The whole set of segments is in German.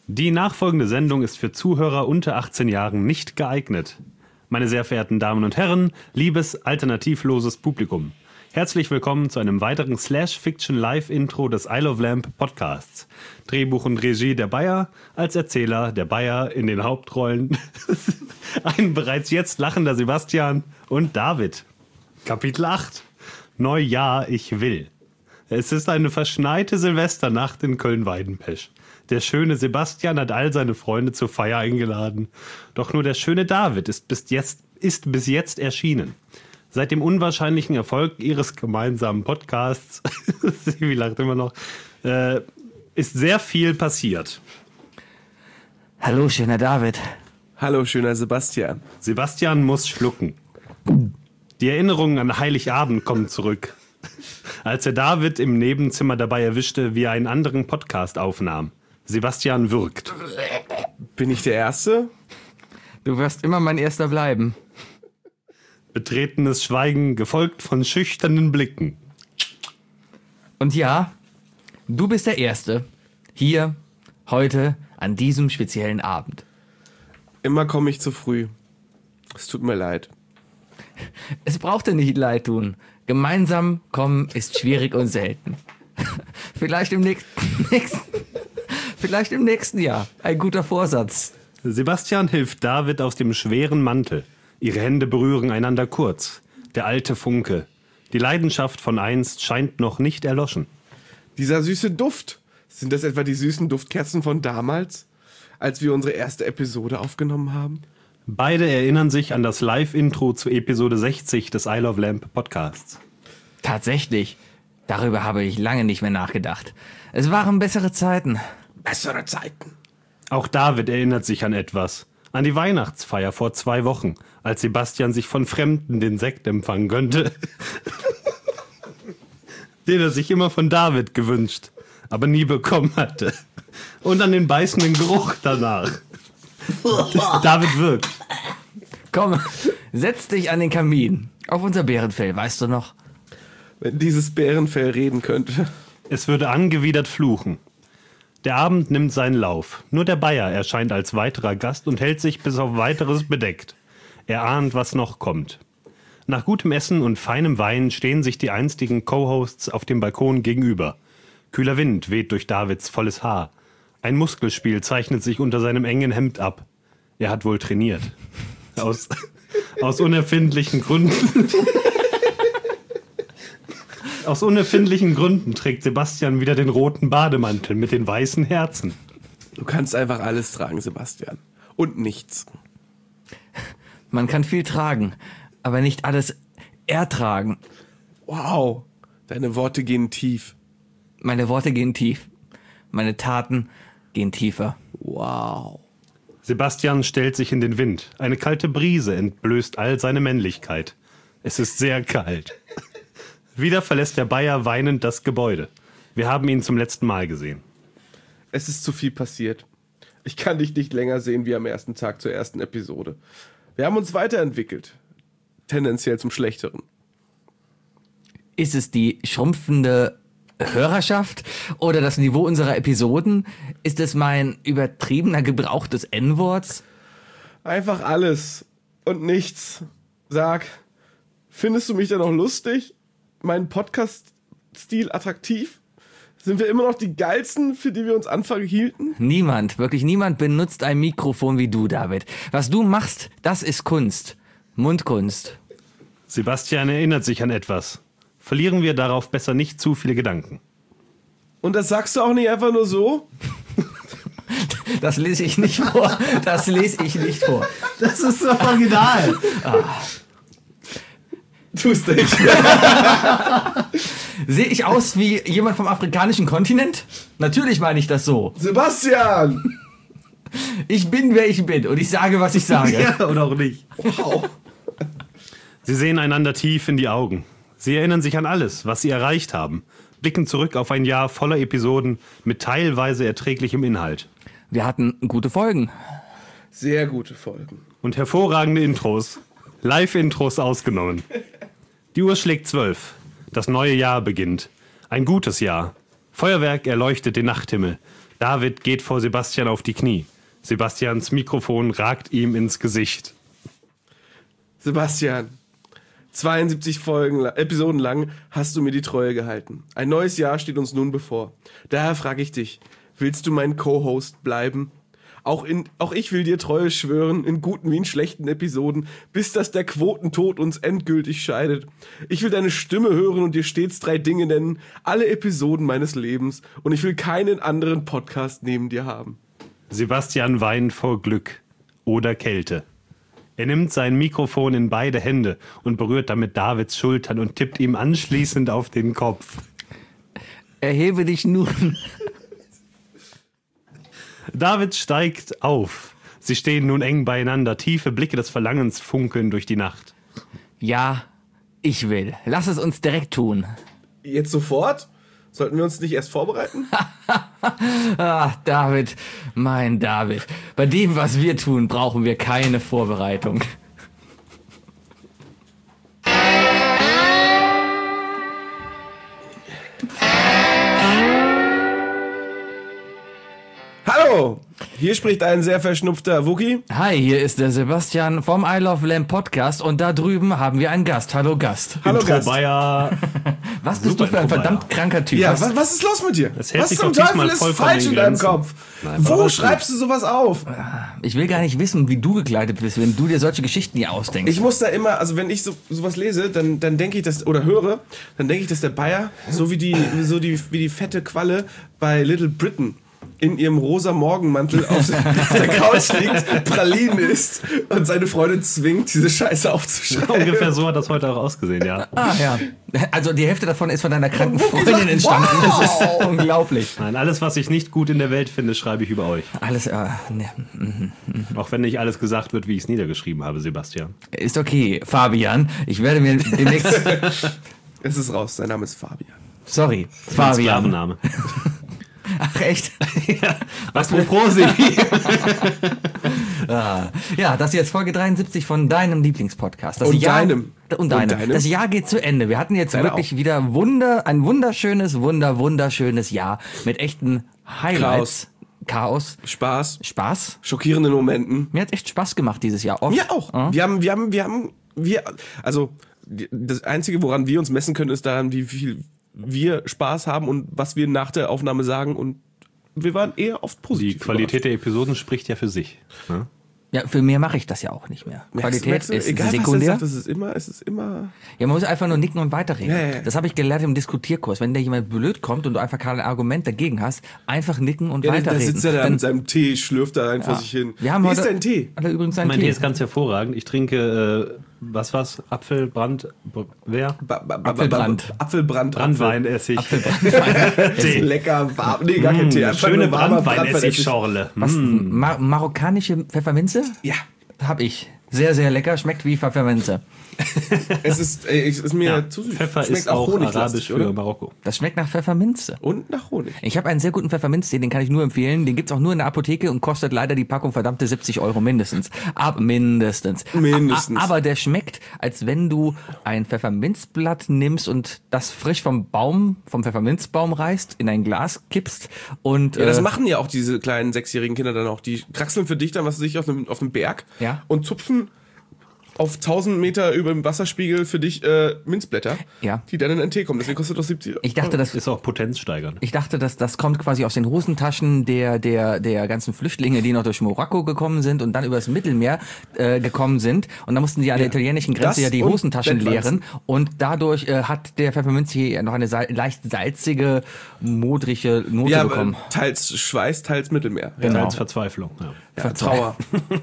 Die nachfolgende Sendung ist für Zuhörer unter 18 Jahren nicht geeignet. Meine sehr verehrten Damen und Herren, liebes alternativloses Publikum, herzlich willkommen zu einem weiteren Slash-Fiction-Live-Intro des Isle of Lamp Podcasts. Drehbuch und Regie der Bayer, als Erzähler der Bayer in den Hauptrollen ein bereits jetzt lachender Sebastian und David. Kapitel 8. Neujahr, ich will. Es ist eine verschneite Silvesternacht in Köln-Weidenpesch. Der schöne Sebastian hat all seine Freunde zur Feier eingeladen. Doch nur der schöne David ist bis jetzt erschienen. Seit dem unwahrscheinlichen Erfolg ihres gemeinsamen Podcasts, sie lacht immer noch, ist sehr viel passiert. Hallo, schöner David. Hallo, schöner Sebastian. Sebastian muss schlucken. Die Erinnerungen an Heiligabend kommen zurück. Als er David im Nebenzimmer dabei erwischte, wie er einen anderen Podcast aufnahm. Sebastian würgt. Bin ich der Erste? Du wirst immer mein Erster bleiben. Betretenes Schweigen, gefolgt von schüchternen Blicken. Und ja, du bist der Erste. Hier, heute, an diesem speziellen Abend. Immer komme ich zu früh. Es tut mir leid. Es braucht dir nicht leid tun. Gemeinsam kommen ist schwierig und selten. Vielleicht im nächsten Jahr. Ein guter Vorsatz. Sebastian hilft David aus dem schweren Mantel. Ihre Hände berühren einander kurz. Der alte Funke. Die Leidenschaft von einst scheint noch nicht erloschen. Dieser süße Duft. Sind das etwa die süßen Duftkerzen von damals, als wir unsere erste Episode aufgenommen haben? Beide erinnern sich an das Live-Intro zu Episode 60 des Isle of Lamp Podcasts. Tatsächlich. Darüber habe ich lange nicht mehr nachgedacht. Es waren bessere Zeiten. Bessere Zeiten. Auch David erinnert sich an etwas. An die Weihnachtsfeier vor 2 Wochen, als Sebastian sich von Fremden den Sekt empfangen könnte. Den er sich immer von David gewünscht, aber nie bekommen hatte. Und an den beißenden Geruch danach. David wirkt. Komm, setz dich an den Kamin. Auf unser Bärenfell, weißt du noch? Wenn dieses Bärenfell reden könnte. Es würde angewidert fluchen. Der Abend nimmt seinen Lauf. Nur der Bayer erscheint als weiterer Gast und hält sich bis auf Weiteres bedeckt. Er ahnt, was noch kommt. Nach gutem Essen und feinem Wein stehen sich die einstigen Co-Hosts auf dem Balkon gegenüber. Kühler Wind weht durch Davids volles Haar. Ein Muskelspiel zeichnet sich unter seinem engen Hemd ab. Er hat wohl trainiert. Aus unerfindlichen Gründen. Aus unerfindlichen Gründen trägt Sebastian wieder den roten Bademantel mit den weißen Herzen. Du kannst einfach alles tragen, Sebastian. Und nichts. Man kann viel tragen, aber nicht alles ertragen. Wow, deine Worte gehen tief. Meine Worte gehen tief. Meine Taten gehen tiefer. Wow. Sebastian stellt sich in den Wind. Eine kalte Brise entblößt all seine Männlichkeit. Es ist sehr kalt. Wieder verlässt der Bayer weinend das Gebäude. Wir haben ihn zum letzten Mal gesehen. Es ist zu viel passiert. Ich kann dich nicht länger sehen wie am ersten Tag zur ersten Episode. Wir haben uns weiterentwickelt. Tendenziell zum Schlechteren. Ist es die schrumpfende Hörerschaft oder das Niveau unserer Episoden? Ist es mein übertriebener Gebrauch des N-Worts? Einfach alles und nichts. Sag, findest du mich denn noch lustig? Meinen Podcast-Stil attraktiv? Sind wir immer noch die Geilsten, für die wir uns Anfang hielten? Niemand, wirklich niemand benutzt ein Mikrofon wie du, David. Was du machst, das ist Kunst. Mundkunst. Sebastian erinnert sich an etwas. Verlieren wir darauf besser nicht zu viele Gedanken. Und das sagst du auch nicht einfach nur so? Das lese ich nicht vor. Das lese ich nicht vor. Das ist so original. Tust nicht. Sehe ich aus wie jemand vom afrikanischen Kontinent? Natürlich meine ich das so. Sebastian! Ich bin, wer ich bin und ich sage, was ich sage. Ja, oder auch nicht. Wow. Sie sehen einander tief in die Augen. Sie erinnern sich an alles, was sie erreicht haben. Blicken zurück auf ein Jahr voller Episoden mit teilweise erträglichem Inhalt. Wir hatten gute Folgen. Sehr gute Folgen. Und hervorragende Intros. Live-Intros ausgenommen. Die Uhr schlägt 12. Das neue Jahr beginnt. Ein gutes Jahr. Feuerwerk erleuchtet den Nachthimmel. David geht vor Sebastian auf die Knie. Sebastians Mikrofon ragt ihm ins Gesicht. Sebastian, 72 Episoden lang hast du mir die Treue gehalten. Ein neues Jahr steht uns nun bevor. Daher frage ich dich, willst du mein Co-Host bleiben? Auch ich will dir Treue schwören, in guten wie in schlechten Episoden, bis dass der Quotentod uns endgültig scheidet. Ich will deine Stimme hören und dir stets 3 Dinge nennen, alle Episoden meines Lebens, und ich will keinen anderen Podcast neben dir haben. Sebastian weint vor Glück oder Kälte. Er nimmt sein Mikrofon in beide Hände und berührt damit Davids Schultern und tippt ihm anschließend auf den Kopf. Erhebe dich nun. David steigt auf. Sie stehen nun eng beieinander, tiefe Blicke des Verlangens funkeln durch die Nacht. Ja, ich will. Lass es uns direkt tun. Jetzt sofort? Sollten wir uns nicht erst vorbereiten? David, mein David. Bei dem, was wir tun, brauchen wir keine Vorbereitung. Hallo, hier spricht ein sehr verschnupfter Wookie. Hi, hier ist der Sebastian vom I Love Lamp Podcast und da drüben haben wir einen Gast. Hallo Gast. Hallo Intro Gast. Bayer. Was bist du für ein Intro, verdammt kranker Typ? Ja, was ist los mit dir? Das hält Was sich zum doch diesmal Teufel ist vollkommen falsch in in deinem Grenzen. Kopf? Nein, war Wo alles schreibst du sowas auf? Ich will gar nicht wissen, wie du gekleidet bist, wenn du dir solche Geschichten hier ausdenkst. Ich muss da immer, also wenn ich sowas lese, dann denke ich, oder höre, dann denke ich, dass der Bayer so wie die fette Qualle bei Little Britain in ihrem rosa Morgenmantel auf der Couch liegt, Pralinen isst und seine Freundin zwingt, diese Scheiße aufzuschreiben. Ungefähr so hat das heute auch ausgesehen, ja. Ja. Also die Hälfte davon ist von deiner kranken Freundin entstanden. Wow. Das ist unglaublich. Nein, alles, was ich nicht gut in der Welt finde, schreibe ich über euch. Alles, ne. Auch wenn nicht alles gesagt wird, wie ich es niedergeschrieben habe, Sebastian. Ist okay, Fabian. Ich werde mir demnächst... Es ist raus, sein Name ist Fabian. Sorry, Mein Fabian. Sklavenname. Ach, echt? Apropos Sebi. Ja, das ist jetzt Folge 73 von deinem Lieblingspodcast. Das Und Jahr, deinem. Und deinem. Und deinem. Das Jahr geht zu Ende. Wir hatten jetzt Deine wirklich auch. wieder ein wunderschönes Jahr mit echten Highlights. Chaos. Spaß. Schockierenden Momenten. Mir hat echt Spaß gemacht dieses Jahr. Oft. Mir auch. Also das Einzige, woran wir uns messen können, ist daran, wie viel wir Spaß haben und was wir nach der Aufnahme sagen, und wir waren eher oft Die positiv. Qualität der Episoden spricht ja für sich. Ne? Ja, für mehr mache ich das ja auch nicht mehr. Qualität ist egal, sekundär. Was er sagt, es ist immer. Ja, man muss einfach nur nicken und weiterreden. Ja. Das habe ich gelernt im Diskutierkurs. Wenn da jemand blöd kommt und du einfach kein Argument dagegen hast, einfach nicken und Ja, da weiterreden. sitzt er da mit seinem Tee, schlürft da vor sich hin. Wir haben Wie heute ist dein Tee? Alle übrigens einen Mein Tee Tee. ist ganz hervorragend. Ich trinke, Apfelbrand, wer? Apfelbrand. Apfelbrand. Brandweinessig. Das ist lecker warm. Nee, gar kein Tee. Einfach Schöne nur warmer Brandweinessig-Schorle. Was? Marokkanische Pfefferminze? Ja. Hab ich. Sehr, sehr lecker. Schmeckt wie Pfefferminze. Es ist mir zu süß. Pfeffer Schmeckt ist auch honiglastig, arabisch für oder? Marokko. Das schmeckt nach Pfefferminze. Und nach Honig. Ich habe einen sehr guten Pfefferminztee, den kann ich nur empfehlen. Den gibt's auch nur in der Apotheke und kostet leider die Packung verdammte 70 € mindestens. Mindestens. Aber der schmeckt, als wenn du ein Pfefferminzblatt nimmst und das frisch vom Pfefferminzbaum reißt, in ein Glas kippst und... Ja, das machen ja auch diese kleinen 6-jährigen Kinder dann auch. Die kraxeln für dich dann, was weiß ich, auf einem Berg und zupfen auf 1000 Meter über dem Wasserspiegel für dich Minzblätter, die dann in einen Tee kommen. Deswegen kostet das 70 €. Ich dachte, das ist auch potenzsteigernd. Ich dachte, das kommt quasi aus den Hosentaschen der ganzen Flüchtlinge, die noch durch Marokko gekommen sind und dann übers Mittelmeer gekommen sind. Und da mussten die an der italienischen Grenze Das die und Hosentaschen Bettwanzen. leeren. Und dadurch hat der Pfefferminztee noch eine leicht salzige, modrige Note bekommen. Teils Schweiß, teils Mittelmeer. Genau. Als Verzweiflung. Ja. Ja, Trauer.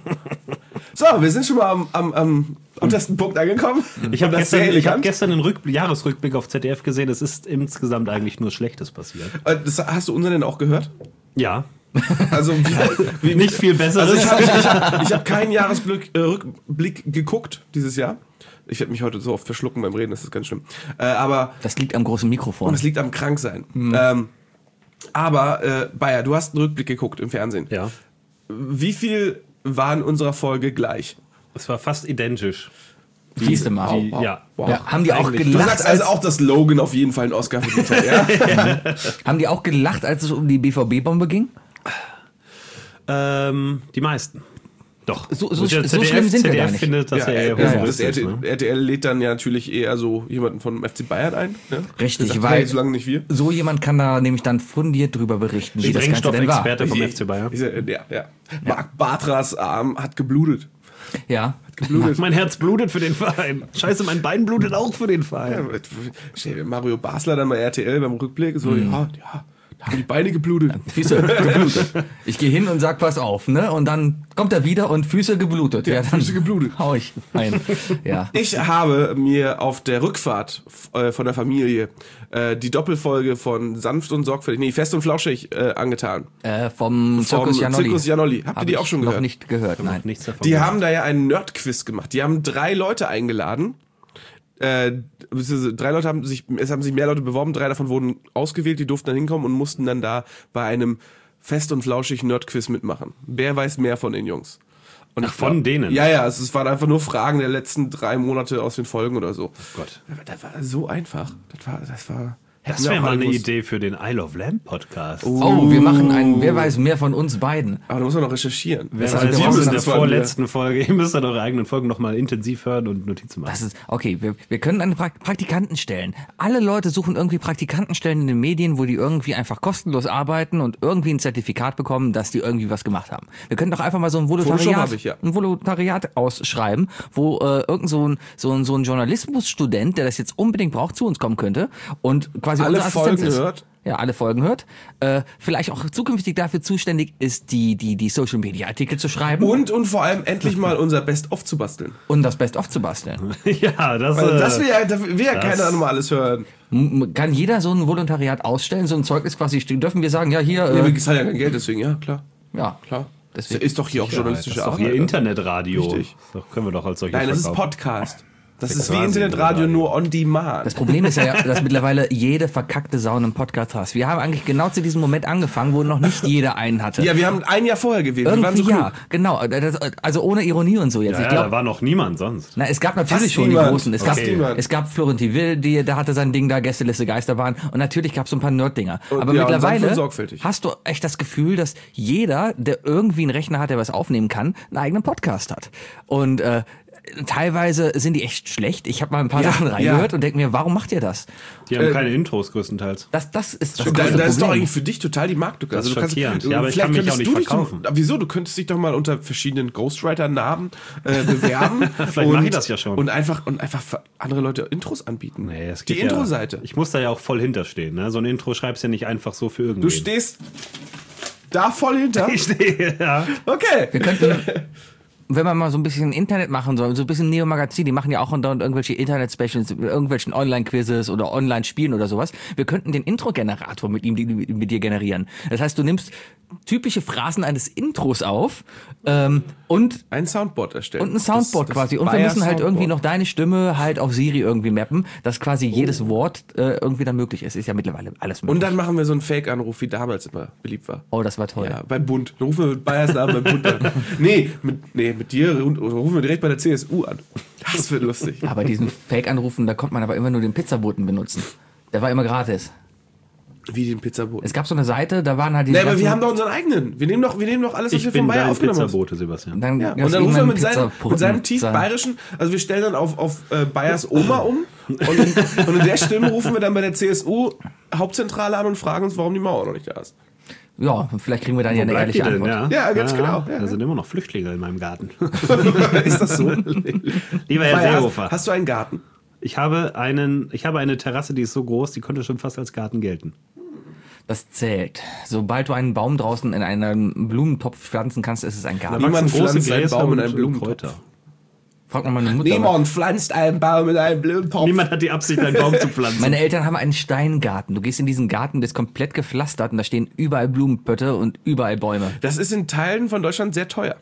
So, wir sind schon mal am untersten Punkt angekommen. Ich habe das sehr gestern, elegant. gestern einen Jahresrückblick auf ZDF gesehen. Es ist insgesamt eigentlich nur Schlechtes passiert. Das, hast du unseren denn auch gehört? Ja. Also wie Nicht viel besser. Also ich hab keinen Jahresrückblick geguckt dieses Jahr. Ich werde mich heute so oft verschlucken beim Reden, das ist ganz schlimm. Aber Das liegt am großen Mikrofon. und es liegt am Kranksein. Aber Bayer, du hast einen Rückblick geguckt im Fernsehen. Ja. Wie viel war in unserer Folge gleich? Es war fast identisch. Siehste mal. Ja. Wow. Ja, haben die auch Eigentlich. Du gelacht, sagst also auch, dass Logan auf jeden Fall einen Oscar verdient hat, ja? haben die auch gelacht, als es um die BVB-Bombe ging? Die meisten. Doch. So schlimm sind wir gar nicht. Findet, dass das RTL lädt dann ja natürlich eher so jemanden vom FC Bayern ein. Ne? Richtig, sagt, weil so lange nicht wir. So jemand kann da nämlich dann fundiert drüber berichten, wie das Ganze denn war. Experte vom FC Bayern. Ja. Marc Bartras Arm hat geblutet. Ja. Geblutet. Mein Herz blutet für den Verein. Scheiße, mein Bein blutet auch für den Verein. Ja, Mario Basler dann bei RTL beim Rückblick so, da haben die Beine geblutet. Füße geblutet. Ich gehe hin und sag, pass auf, ne? Und dann kommt er wieder und Füße geblutet. Ja, dann Füße geblutet. Hau ich ein. Ja. Ich habe mir auf der Rückfahrt von der Familie die Doppelfolge von Sanft und Sorgfältig, Fest und Flauschig angetan. Vom Zirkus Janolli. Habt ihr die auch schon gehört? Noch nicht gehört, nein. Nichts davon die haben da ja einen Nerd-Quiz gemacht. Die haben 3 Leute eingeladen. 3 Leute es haben sich mehr Leute beworben, 3 davon wurden ausgewählt, die durften dann hinkommen und mussten dann da bei einem Fest und Flauschig Nerd-Quiz mitmachen. Wer weiß mehr von den Jungs? Und von denen? Ja, es waren einfach nur Fragen der letzten 3 Monate aus den Folgen oder so. Oh Gott. Das war so einfach. Das wäre mal eine Idee für den Isle of Lamb Podcast. Oh, wir machen einen, wer weiß mehr von uns beiden. Aber da muss man noch recherchieren. Wer weiß, wir müssen in der vorletzten Folge, ihr müsst dann eure eigenen Folgen nochmal intensiv hören und Notizen machen. Das ist, okay, wir können eine Praktikanten stellen. Alle Leute suchen irgendwie Praktikantenstellen in den Medien, wo die irgendwie einfach kostenlos arbeiten und irgendwie ein Zertifikat bekommen, dass die irgendwie was gemacht haben. Wir können doch einfach mal so ein Volontariat ausschreiben, wo irgend so ein Journalismusstudent, der das jetzt unbedingt braucht, zu uns kommen könnte und quasi alle Folgen hört. Ja, alle Folgen hört. Vielleicht auch zukünftig dafür zuständig ist, die Social Media Artikel zu schreiben. Und vor allem endlich mal unser Best-of zu basteln. Und das Best-of zu basteln. Ja, das will ja keiner normales hören. Kann jeder so ein Volontariat ausstellen, so ein Zeugnis quasi, dürfen wir sagen, ja hier... wir zahlen ja kein Geld, deswegen, ja, klar. Ja, klar. Deswegen. Ist doch hier auch journalistische Arbeit. Das ist doch hier Internetradio. Richtig. Das können wir doch als solches Nein, das verkaufen. ist Podcast. Das ist wie Internetradio, nur on demand. Das Problem ist ja, dass mittlerweile jede verkackte Sau einen Podcast hat. Wir haben eigentlich genau zu diesem Moment angefangen, wo noch nicht jeder einen hatte. Ja, wir haben ein Jahr vorher gewählt. Irgendwie ja, genau. Also ohne Ironie und so jetzt. Ja, ich glaub, da war noch niemand sonst. Na, es gab natürlich Fast schon niemand. die Großen. Okay. Es gab Florentin Will, der hatte sein Ding da, Gästeliste Geisterbahn. Und natürlich gab es so ein paar Nerd-Dinger. Aber mittlerweile hast du echt das Gefühl, dass jeder, der irgendwie einen Rechner hat, der was aufnehmen kann, einen eigenen Podcast hat. Und teilweise sind die echt schlecht. Ich habe mal ein paar Sachen reingehört und denke mir, warum macht ihr das? Die haben keine Intros größtenteils. Das ist das große Problem. Das ist doch eigentlich für dich total die Marktlücke. Das ist schockierend. Ja, aber ich kann mich auch nicht verkaufen. Wieso? Du könntest dich doch mal unter verschiedenen Ghostwriter-Namen bewerben. Vielleicht mache ich das ja schon. Und einfach für andere Leute Intros anbieten. Nee, es geht die Intro-Seite. Ich muss da ja auch voll hinterstehen. Ne? So ein Intro schreibst du ja nicht einfach so für irgendwen. Du stehst da voll hinter? Ich stehe, ja. Okay. Wir könnten... Wenn man mal so ein bisschen Internet machen soll, so ein bisschen Neo-Magazin, die machen ja auch andauernd irgendwelche Internet-Specials, irgendwelchen Online-Quizzes oder Online-Spielen oder sowas. Wir könnten den Intro-Generator mit dir generieren. Das heißt, du nimmst typische Phrasen eines Intros auf und ein Soundboard erstellen. Und ein Soundboard quasi. Und wir müssen halt irgendwie noch deine Stimme halt auf Siri irgendwie mappen, dass quasi jedes Wort irgendwie dann möglich ist. Ist ja mittlerweile alles möglich. Und dann machen wir so einen Fake-Anruf, wie damals immer beliebt war. Oh, das war toll. Ja, beim Bund. Dann rufen wir mit Bayers Namen beim Bund an. Mit dir rufen wir direkt bei der CSU an. Das wird lustig. Aber diesen Fake-Anrufen, da konnte man aber immer nur den Pizzaboten benutzen. Der war immer gratis. Wie den Pizzaboten? Es gab so eine Seite, da waren halt die. Aber wir haben doch unseren eigenen. Wir nehmen doch alles, was wir von Bayer aufgenommen haben. Pizzabote, Sebastian. Und dann rufen wir mit seinem tief bayerischen, also wir stellen dann auf Bayers Oma um und in der Stimme rufen wir dann bei der CSU Hauptzentrale an und fragen uns, warum die Mauer noch nicht da ist. Ja, vielleicht kriegen wir dann ja eine ehrliche Antwort. Ja, ganz genau. Ja. Da sind immer noch Flüchtlinge in meinem Garten. Ist das so? Lieber Herr Seehofer. Hast du einen Garten? Ich habe eine Terrasse, die ist so groß, die könnte schon fast als Garten gelten. Das zählt. Sobald du einen Baum draußen in einem Blumentopf pflanzen kannst, ist es ein Garten. Niemand pflanzt einen Baum in einem Blumentopf. Frag mal meine Mutter. Niemand pflanzt einen Baum in einem Blumentopf. Niemand hat die Absicht, einen Baum zu pflanzen. Meine Eltern haben einen Steingarten. Du gehst in diesen Garten, der ist komplett gepflastert und da stehen überall Blumenpötte und überall Bäume. Das ist in Teilen von Deutschland sehr teuer.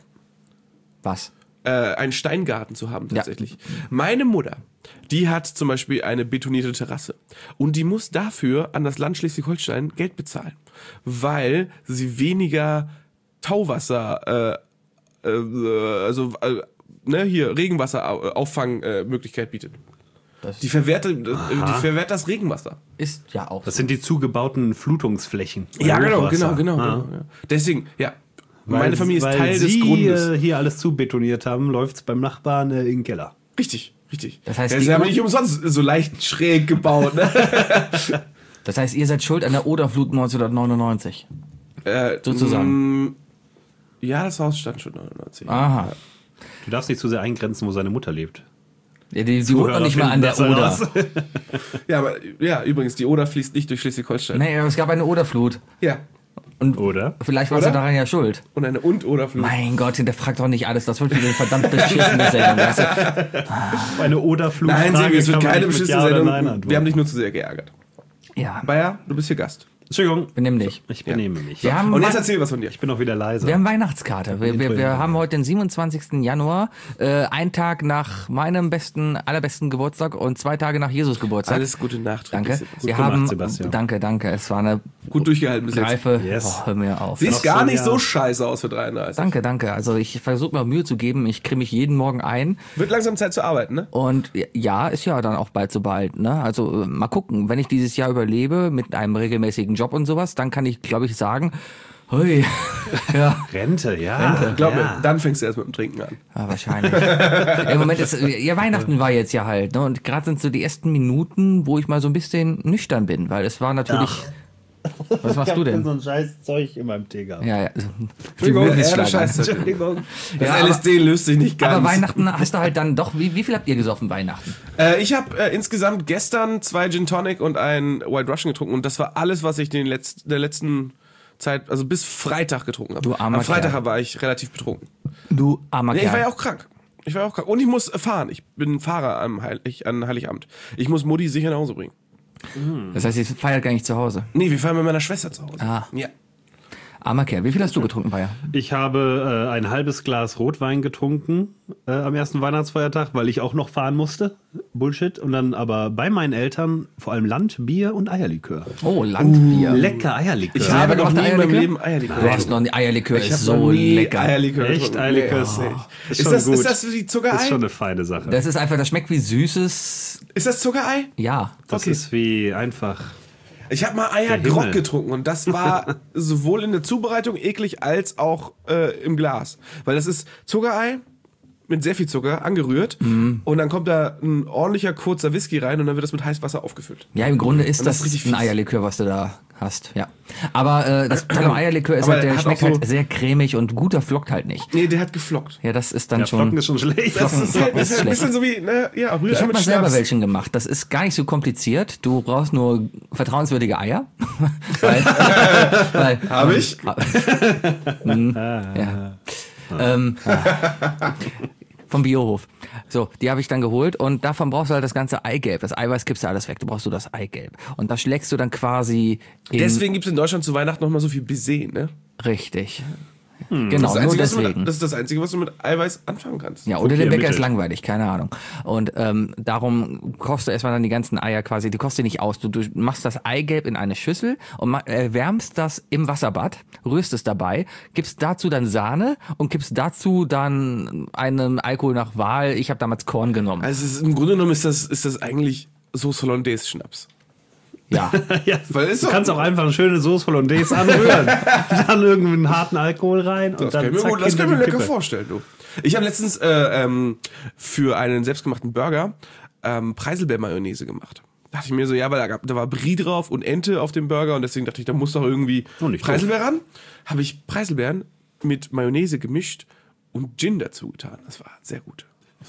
Was? Einen Steingarten zu haben tatsächlich. Ja. Meine Mutter, die hat zum Beispiel eine betonierte Terrasse und die muss dafür an das Land Schleswig-Holstein Geld bezahlen, weil sie weniger Tauwasser, Regenwasserauffangmöglichkeit bietet. Die verwehrt das Regenwasser. Ist ja auch. Das sind die zugebauten Flutungsflächen. Ja, genau. Ja. Deswegen, ja. Meine Familie ist Teil des Grundes. Hier alles zubetoniert haben, läuft es beim Nachbarn in den Keller. Richtig. Das heißt, der ist aber nicht umsonst so leicht schräg gebaut. Ne? Das heißt, ihr seid schuld an der Oderflut 1999. Sozusagen. Ja, das Haus stand schon 99. Aha. Du darfst nicht zu sehr eingrenzen, wo seine Mutter lebt. Ja, die wohnt noch nicht mal an der Oder. Ja, übrigens, die Oder fließt nicht durch Schleswig-Holstein. Nee, aber es gab eine Oderflut. Ja. Und Oder? vielleicht warst du daran ja schuld. Und eine Oderflut. Mein Gott, der fragt doch nicht alles. Das wird wieder eine verdammt beschissene Sendung. Weißt du? Eine Oderflut. Nein, Sebi, es wird keine beschissene Sendung. Wir haben dich nur zu sehr geärgert. Ja. Bayer, du bist hier Gast. Entschuldigung. Benimm dich. Ich benehme mich. Und jetzt erzähl was von dir. Ich bin auch wieder leise. Wir haben Weihnachtskarte. Wir haben heute den 27. Januar, einen Tag nach meinem allerbesten Geburtstag und 2 Tage nach Jesus Geburtstag. Alles Gute Nacht. Danke. Wir gemacht, haben, Sebastian. Danke. Es war eine gut durchgehalten bis jetzt. reife. Yes. Oh, hör mir auf. Siehst gar nicht so scheiße aus für 33. Danke. Also ich versuche mir Mühe zu geben. Ich creme mich jeden Morgen ein. Wird langsam Zeit zu arbeiten, ne? Und ja, ist ja dann auch bald so bald. Ne? Also mal gucken. Wenn ich dieses Jahr überlebe mit einem regelmäßigen Job und sowas, dann kann ich, glaube ich, sagen, hui, ja. Rente, ja. Ich glaube, dann fängst du erst mit dem Trinken an. Ja, wahrscheinlich. Im Moment ist, ja, Weihnachten war jetzt ja halt, ne? Und gerade sind so die ersten Minuten, wo ich mal so ein bisschen nüchtern bin, weil es war natürlich. Ja. Was machst du denn? So ein scheiß Zeug in meinem Tee gehabt. Ja. Entschuldigung. Das LSD löst sich nicht ganz. Aber Weihnachten hast du halt dann doch, wie viel habt ihr gesoffen Weihnachten? Ich habe insgesamt gestern 2 Gin Tonic und ein White Russian getrunken und das war alles, was ich in der letzten Zeit, also bis Freitag getrunken habe. Am Freitag war ich relativ betrunken. Du armer Kerl. Ich war ja auch krank. Und ich muss fahren. Ich bin Fahrer an Heiligabend. Ich muss Mutti sicher nach Hause bringen. Das heißt, ihr feiert gar nicht zu Hause? Nee, wir feiern mit meiner Schwester zu Hause. Ah. Ja. Armer Kerl. Wie viel hast du getrunken, Bayer? Ich habe ein halbes Glas Rotwein getrunken am ersten Weihnachtsfeiertag, weil ich auch noch fahren musste. Bullshit. Und dann aber bei meinen Eltern vor allem Landbier und Eierlikör. Oh, Landbier. Lecker Eierlikör. Ich habe noch nie in meinem Eierlikör? Leben Eierlikör. Du hast noch ein Eierlikör, Ich ist habe so noch nie lecker. Eierlikör Echt? getrunken. Eierlikör ist schon gut. Ist das wie Zuckerei? Das ist schon eine feine Sache. Das ist einfach, das schmeckt wie süßes. Ist das Zuckerei? Ja. Das ist wie einfach. Ich habe mal Eiergrog getrunken und das war sowohl in der Zubereitung eklig als auch im Glas. Weil das ist Zuckerei mit sehr viel Zucker angerührt und dann kommt da ein ordentlicher kurzer Whisky rein und dann wird das mit heißem Wasser aufgefüllt. Ja, im Grunde ist das richtig ein fies. Eierlikör, was du da hast. Ja. Aber das Tolle am Eierlikör ist Aber halt, der hat schmeckt auch so- halt sehr cremig und guter flockt halt nicht. Nee, der hat geflockt. Ja, das ist dann Ja, schon. Flocken ist schon schlecht. Das ist halt ein schlecht. bisschen so wie, ne, ja, Ich Rührei habe mit mal selber Schnaps. welchen gemacht. Das ist gar nicht so kompliziert. Du brauchst nur vertrauenswürdige Eier. weil, Habe ich? Ja. Vom Biohof. So, die habe ich dann geholt und davon brauchst du halt das ganze Eigelb. Das Eiweiß kippst du alles weg. Du brauchst nur das Eigelb. Und das schlägst du dann quasi in... Deswegen gibt es in Deutschland zu Weihnachten noch mal so viel Baiser, ne? Richtig. Das Genau, ist das nur Einzige, deswegen. das ist das Einzige, was du mit Eiweiß anfangen kannst. Ja, oder Okay, der Bäcker ist ermittelt. langweilig, keine Ahnung. Und darum kochst du erstmal dann die ganzen Eier quasi, die kochst du nicht aus. Du machst das Eigelb in eine Schüssel und wärmst das im Wasserbad, rührst es dabei, gibst dazu dann Sahne und gibst dazu dann einen Alkohol nach Wahl. Ich habe damals Korn genommen. Also es ist, im Grunde genommen ist das eigentlich Sauce Hollandaise Schnaps. Ja. Ja, Weil ist du doch- kannst auch einfach eine schöne Soße Hollandaise anrühren. Dann irgendwie einen harten Alkohol rein. Und Das dann kann ich mir, zack, das kann ich mir hinter die lecker Kippe. vorstellen, du. Ich habe letztens für einen selbstgemachten Burger Preiselbeer-Mayonnaise gemacht. Dachte ich mir so, ja, weil da war Brie drauf und Ente auf dem Burger und deswegen dachte ich, da muss doch irgendwie Oh, nicht Preiselbeer ran. Habe ich Preiselbeeren mit Mayonnaise gemischt und Gin dazu getan. Das war sehr gut.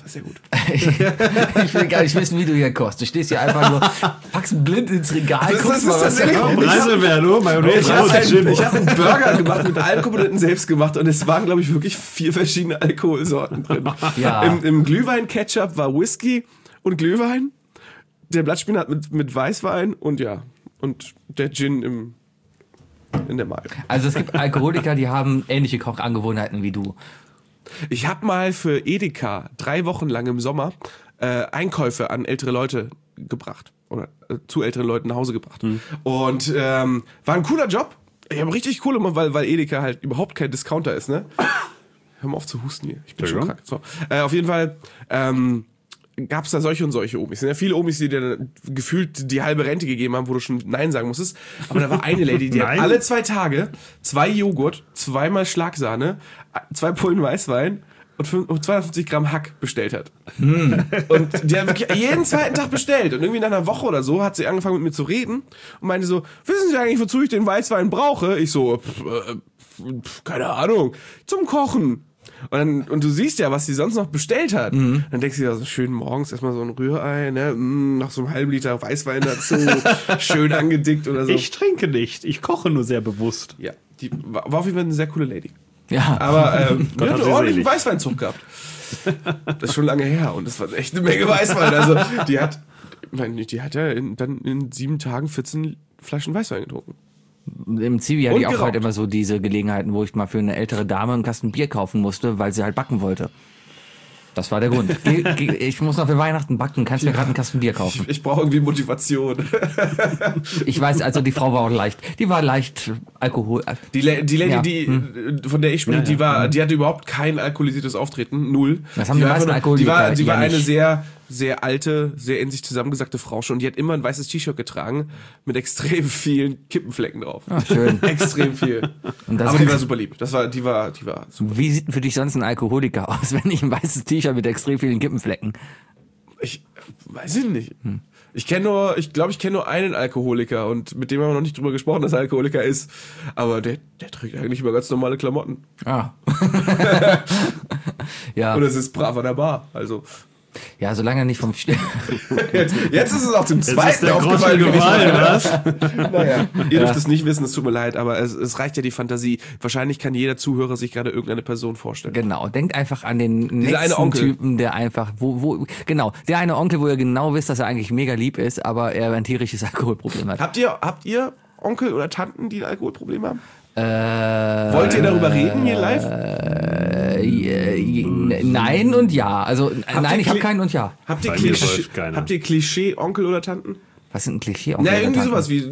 Ich will gar nicht wissen, wie du hier kochst. Du stehst hier einfach nur, packst blind ins Regal, Das guckst ist mal, was da tatsächlich- kommt. Preiselbeer, nur Mayonnaise. Ich habe einen Burger gemacht, mit allen Komponenten selbst gemacht und es waren, glaube ich, wirklich 4 verschiedene Alkoholsorten drin. Ja. Im Glühwein-Ketchup war Whisky und Glühwein. Der Blattspinat mit Weißwein und ja, und der Gin in der Mayo. Also es gibt Alkoholiker, die haben ähnliche Kochangewohnheiten wie du. Ich habe mal für Edeka 3 Wochen lang im Sommer Einkäufe an ältere Leute gebracht. Oder zu älteren Leuten nach Hause gebracht. Und war ein cooler Job. Ich habe richtig cool gemacht, weil Edeka halt überhaupt kein Discounter ist, ne? Hör mal auf zu husten hier. Ich bin schon krank. So. Auf jeden Fall gab es da solche und solche Omis. Es sind ja viele Omis, die dir gefühlt die halbe Rente gegeben haben, wo du schon Nein sagen musstest. Aber da war eine Lady, die hat alle 2 Tage 2 Joghurt, 2-mal Schlagsahne, 2 Pullen Weißwein und 250 Gramm Hack bestellt hat. Und die hat wirklich jeden zweiten Tag bestellt. Und irgendwie nach einer Woche oder so hat sie angefangen mit mir zu reden und meinte so, wissen Sie eigentlich, wozu ich den Weißwein brauche? Ich so, keine Ahnung, zum Kochen. Und du siehst ja, was sie sonst noch bestellt hat. Dann denkst du dir so schön morgens erstmal so ein Rührei, ne? Noch so einen halben Liter Weißwein dazu, schön angedickt oder so. Ich trinke nicht, ich koche nur sehr bewusst. Ja, die war auf jeden Fall eine sehr coole Lady. Ja. Aber die hat ordentlichen Weißweinzug gehabt. Das ist schon lange her und das war echt eine Menge Weißwein. Also die hat ja dann in 7 Tagen 14 Flaschen Weißwein getrunken. Im Zivi hatte ich auch geraucht. halt immer so diese Gelegenheiten, wo ich mal für eine ältere Dame einen Kasten Bier kaufen musste, weil sie halt backen wollte. Das war der Grund. Ich muss noch für Weihnachten backen, kannst du mir gerade einen Kasten Bier kaufen? Ich brauche irgendwie Motivation. Ich weiß, also die Frau war auch leicht. Die war leicht Alkohol. Die Lady, Ja. von der ich spreche, die hatte überhaupt kein alkoholisiertes Auftreten, 0. Das haben die meisten Alkoholiker Die war ja eine nicht. sehr alte, sehr in sich zusammengesackte Frau schon. Die hat immer ein weißes T-Shirt getragen mit extrem vielen Kippenflecken drauf. Ach, schön. Extrem viel. Und das Aber die war super lieb. Die war super. Wie sieht denn für dich sonst ein Alkoholiker aus, wenn ich ein weißes T-Shirt mit extrem vielen Kippenflecken? Ich weiß ich nicht. Ich glaube, ich kenne nur einen Alkoholiker und mit dem haben wir noch nicht drüber gesprochen, dass er Alkoholiker ist. Aber der trägt eigentlich immer ganz normale Klamotten. Ah. Ja. Und es ist brav an der Bar. Also. Ja, solange er nicht vom Jetzt ist es auch zum Jetzt ist zweiten der aufgefallen. Groschen gefallen, was? Naja, ihr dürft es nicht wissen, es tut mir leid, aber es reicht ja die Fantasie. Wahrscheinlich kann jeder Zuhörer sich gerade irgendeine Person vorstellen. Genau, denkt einfach an den eine nächsten Onkel. Typen, der einfach, genau, der eine Onkel, wo ihr genau wisst, dass er eigentlich mega lieb ist, aber er ein tierisches Alkoholproblem hat. Habt ihr Onkel oder Tanten, die ein Alkoholproblem haben? Wollt ihr darüber reden hier live? Nein und ja. Also nein, ich habe keinen und ja. Habt ihr Bei mir läuft keiner. Klischee-Onkel oder Tanten? Was sind ein Klischee? Na, irgendwie sowas wie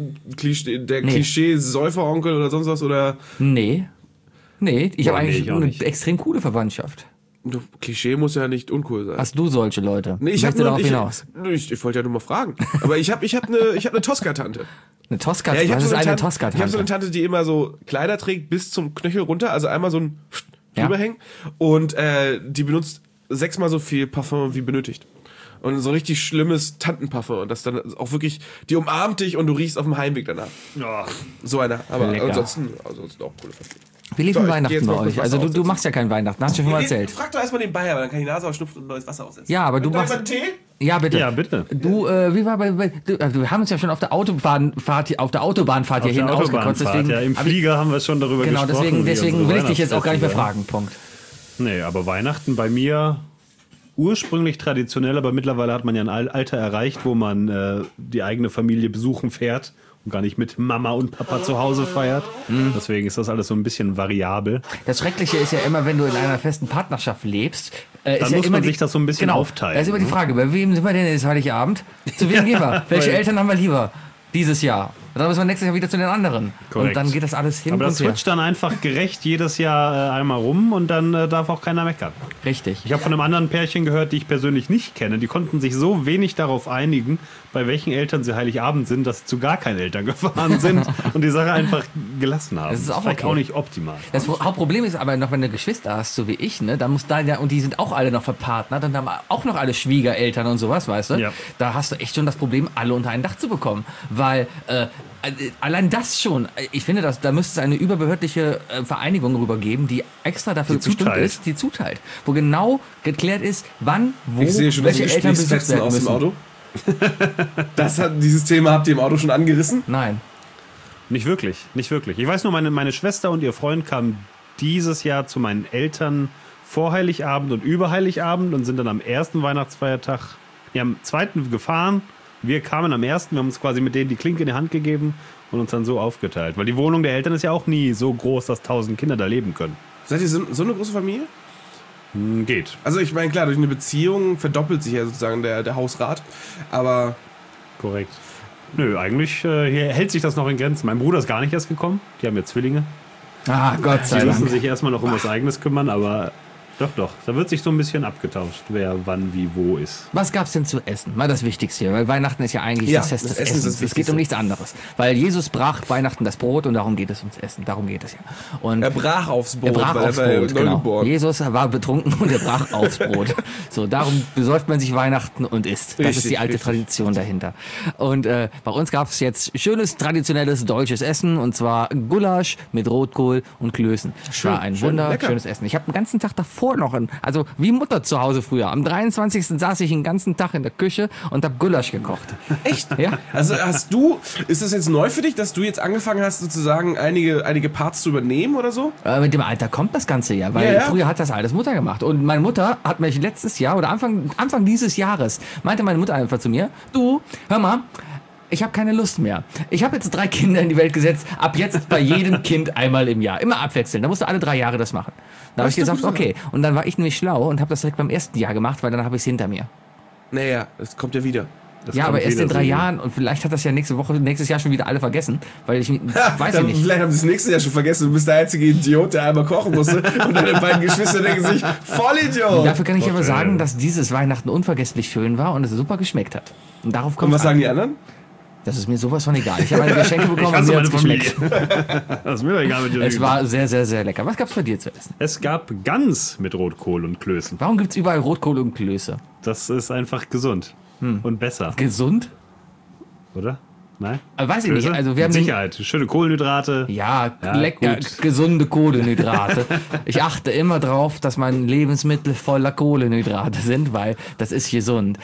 Klischee-Säufer-Onkel oder sonst was oder. Nee. Ich habe eigentlich ich auch eine nicht. extrem coole Verwandtschaft. Klischee muss ja nicht uncool sein. Hast du solche Leute? Nee, ich Möchtest du habe darauf hinaus? ich wollte ja nur mal fragen. Aber ich hab eine Tosca-Tante. Eine Tosca? Ja, Was ist eine Ich habe Tosca-Tante? so eine Tante, die immer so Kleider trägt bis zum Knöchel runter, also einmal so ein Ja. drüberhängen und die benutzt 6-mal so viel Parfum wie benötigt. Und so richtig schlimmes Tantenparfum und das dann auch wirklich, die umarmt dich und du riechst auf dem Heimweg danach. Ja. So einer, aber Lecker. ansonsten auch coole Familie. Wie lief So, denn ich geh Weihnachten jetzt bei mal kurz euch? Wasser Also du aufsetzen. machst ja kein Weihnachten, hast du schon mal erzählt. Frag doch erstmal den Bayer, weil dann kann die Nase ausschnupfen und neues Wasser aufsetzen. Ja, aber du Möchtest machst... einen Tee? Ja, bitte. Ja, bitte. Du, wie war wir haben uns ja schon auf der Autobahnfahrt hier hin ausgekotzt. Deswegen, ja, im Flieger haben wir schon darüber genau, gesprochen. deswegen will ich dich jetzt auch gar nicht mehr Weihnachtsfeste fragen. Punkt. sind. Nee, aber Weihnachten bei mir ursprünglich traditionell, aber mittlerweile hat man ja ein Alter erreicht, wo man die eigene Familie besuchen fährt und gar nicht mit Mama und Papa zu Hause feiert. Deswegen ist das alles so ein bisschen variabel. Das Schreckliche ist ja immer, wenn du in einer festen Partnerschaft lebst, Dann ist ja muss immer man sich das so ein bisschen genau, aufteilen. Da ist immer die Frage, bei wem sind wir denn jetzt Heiligabend? Zu wem gehen wir? Welche Eltern haben wir lieber dieses Jahr? Und dann müssen wir nächstes Jahr wieder zu den anderen. Korrekt. Und dann geht das alles hin Aber und das her. switcht dann einfach gerecht jedes Jahr einmal rum und dann darf auch keiner meckern. Richtig. Ich habe von einem anderen Pärchen gehört, die ich persönlich nicht kenne. Die konnten sich so wenig darauf einigen, bei welchen Eltern sie Heiligabend sind, dass sie zu gar keinen Eltern gefahren sind und die Sache einfach gelassen haben. Das ist auch vielleicht okay. auch nicht optimal. Das Hauptproblem ist aber noch, wenn du Geschwister hast, so wie ich, ne, dann muss da ja, und die sind auch alle noch verpartnert und haben auch noch alle Schwiegereltern und sowas, weißt du? Ja. Da hast du echt schon das Problem, alle unter ein Dach zu bekommen. Weil allein das schon, ich finde, da müsste es eine überbehördliche Vereinigung rüber geben, die extra dafür Die bestimmt zuteilt. ist, die zuteilt. Wo genau geklärt ist, wann, wo, Ich sehe schon welche diese Eltern besucht Gesprächsfetzen werden aus dem müssen. Auto. Dieses Thema habt ihr im Auto schon angerissen? Nein. Nicht wirklich, nicht wirklich. Ich weiß nur, meine Schwester und ihr Freund kamen dieses Jahr zu meinen Eltern vor Heiligabend und über Heiligabend und sind dann am ersten Weihnachtsfeiertag, am zweiten gefahren. Wir kamen am ersten, wir haben uns quasi mit denen die Klinke in die Hand gegeben und uns dann so aufgeteilt. Weil die Wohnung der Eltern ist ja auch nie so groß, dass 1000 Kinder da leben können. Seid ihr so eine große Familie? Geht. Also ich meine, klar, durch eine Beziehung verdoppelt sich ja sozusagen der Hausrat, aber Korrekt. Nö, eigentlich hier hält sich das noch in Grenzen. Mein Bruder ist gar nicht erst gekommen. Die haben ja Zwillinge. Ah, Gott sei Die müssen Dank. sich erstmal noch um was Eigenes kümmern, aber Doch. Da wird sich so ein bisschen abgetauscht, wer wann wie wo ist. Was gab's denn zu essen? Mal das Wichtigste hier, weil Weihnachten ist ja eigentlich das Fest des Essens. Es geht um nichts anderes. Weil Jesus brach Weihnachten das Brot und darum geht es ums Essen. Darum geht es ja. Und er brach aufs Brot, genau. Jesus war betrunken und er brach aufs Brot. So, darum besäuft man sich Weihnachten und isst. Das ist die alte Tradition dahinter. Und bei uns gab's jetzt schönes, traditionelles deutsches Essen und zwar Gulasch mit Rotkohl und Klößen. Das war ein wunderschönes Essen. Ich habe den ganzen Tag davor noch, also wie Mutter zu Hause früher. Am 23. saß ich den ganzen Tag in der Küche und habe Gulasch gekocht. Echt? Ja. Also ist das jetzt neu für dich, dass du jetzt angefangen hast, sozusagen einige Parts zu übernehmen oder so? Mit dem Alter kommt das Ganze ja, weil früher hat das alles Mutter gemacht. Und meine Mutter hat mich letztes Jahr oder Anfang dieses Jahres, meinte meine Mutter einfach zu mir, du, hör mal, ich habe keine Lust mehr. Ich habe jetzt 3 Kinder in die Welt gesetzt. Ab jetzt bei jedem Kind einmal im Jahr. Immer abwechseln. Da musst du alle 3 Jahre das machen. Da habe ich gesagt, okay. Und dann war ich nämlich schlau und habe das direkt beim ersten Jahr gemacht, weil dann habe ich es hinter mir. Naja, es kommt ja wieder. Ja, aber erst in 3 Jahren und vielleicht hat das ja nächstes Jahr schon wieder alle vergessen, weil ich weiß ich nicht. Vielleicht haben sie es nächstes Jahr schon vergessen. Du bist der einzige Idiot, der einmal kochen musste und deine beiden Geschwister denken sich, Vollidiot. Dafür kann ich aber sagen, dass dieses Weihnachten unvergesslich schön war und es super geschmeckt hat. Und darauf kommt. Und was sagen die anderen? Das ist mir sowas von egal. Ich habe eine Geschenke bekommen und mir hat's geschmeckt. Das ist mir doch egal mit dir. Es war sehr, sehr, sehr lecker. Was gab's bei dir zu essen? Es gab Gans mit Rotkohl und Klößen. Warum gibt's überall Rotkohl und Klöße? Das ist einfach gesund und besser. Gesund? Oder? Nein? Weiß ich nicht. Also wir haben mit Sicherheit. Schöne Kohlenhydrate. Ja, lecker, gesunde Kohlenhydrate. Ich achte immer drauf, dass meine Lebensmittel voller Kohlenhydrate sind, weil das ist gesund.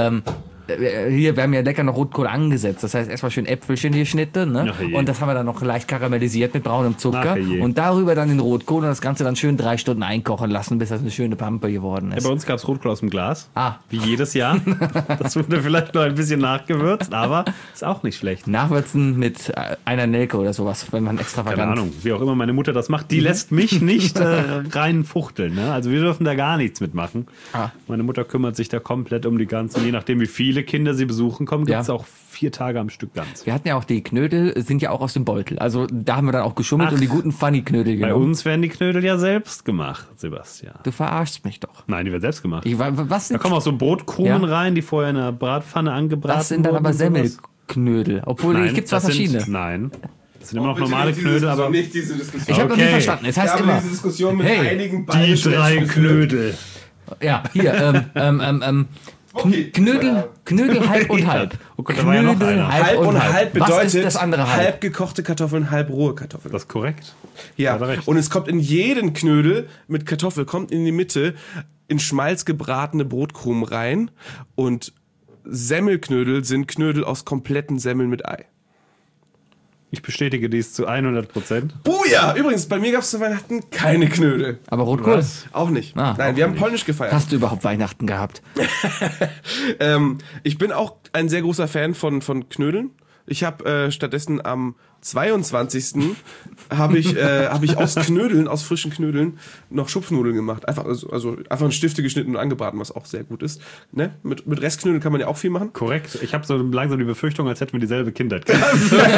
Hier, wir haben ja lecker noch Rotkohl angesetzt. Das heißt, erstmal schön Äpfelchen geschnitten, ne? Und das haben wir dann noch leicht karamellisiert mit braunem Zucker. Und darüber dann den Rotkohl und das Ganze dann schön 3 Stunden einkochen lassen, bis das eine schöne Pampe geworden ist. Ja, bei uns gab es Rotkohl aus dem Glas. Ah. Wie jedes Jahr. Das wurde vielleicht noch ein bisschen nachgewürzt, aber ist auch nicht schlecht. Nachwürzen mit einer Nelke oder sowas, wenn man extravagant... Keine Ahnung, wie auch immer meine Mutter das macht. Die lässt mich nicht rein fuchteln. Ne? Also wir dürfen da gar nichts mitmachen. Meine Mutter kümmert sich da komplett um die ganzen, je nachdem wie viele Kinder sie besuchen kommen, gibt es auch 4 Tage am Stück Gans. Wir hatten ja auch die Knödel, sind ja auch aus dem Beutel. Also da haben wir dann auch geschummelt und die guten Funny-Knödel genommen. Bei uns werden die Knödel ja selbst gemacht, Sebastian. Du verarschst mich doch. Nein, die werden selbst gemacht. Was da kommen auch so Brotkrumen rein, die vorher in einer Bratpfanne angebraten wurden. Das sind dann aber Semmelknödel. Obwohl, es gibt zwar verschiedene. Nein. Das sind immer noch normale Knödel, aber... Nicht diese Diskussion. Ich habe noch nie verstanden. Es heißt immer... diese Diskussion mit einigen die 3 Knödel. Ja, hier, Knödel halb und halb. Oh Gott, da war ja noch einer. Halb und halb bedeutet was ist das andere halb gekochte Kartoffeln, halb rohe Kartoffeln. Das ist korrekt. Ja, und es kommt in jeden Knödel mit Kartoffel, kommt in die Mitte in Schmalz gebratene Brotkrumen rein und Semmelknödel sind Knödel aus kompletten Semmeln mit Ei. Ich bestätige dies zu 100%. Buja! Übrigens, bei mir gab es zu Weihnachten keine Knödel. Aber Rotkohl? Auch nicht. Nein, wir haben polnisch gefeiert. Hast du überhaupt Weihnachten gehabt? Ich bin auch ein sehr großer Fan von Knödeln. Ich habe stattdessen am 22. habe ich aus Knödeln, aus frischen Knödeln, noch Schupfnudeln gemacht. Einfach in Stifte geschnitten und angebraten, was auch sehr gut ist. Ne? Mit Restknödeln kann man ja auch viel machen. Korrekt. Ich habe so langsam die Befürchtung, als hätten wir dieselbe Kindheit gehabt.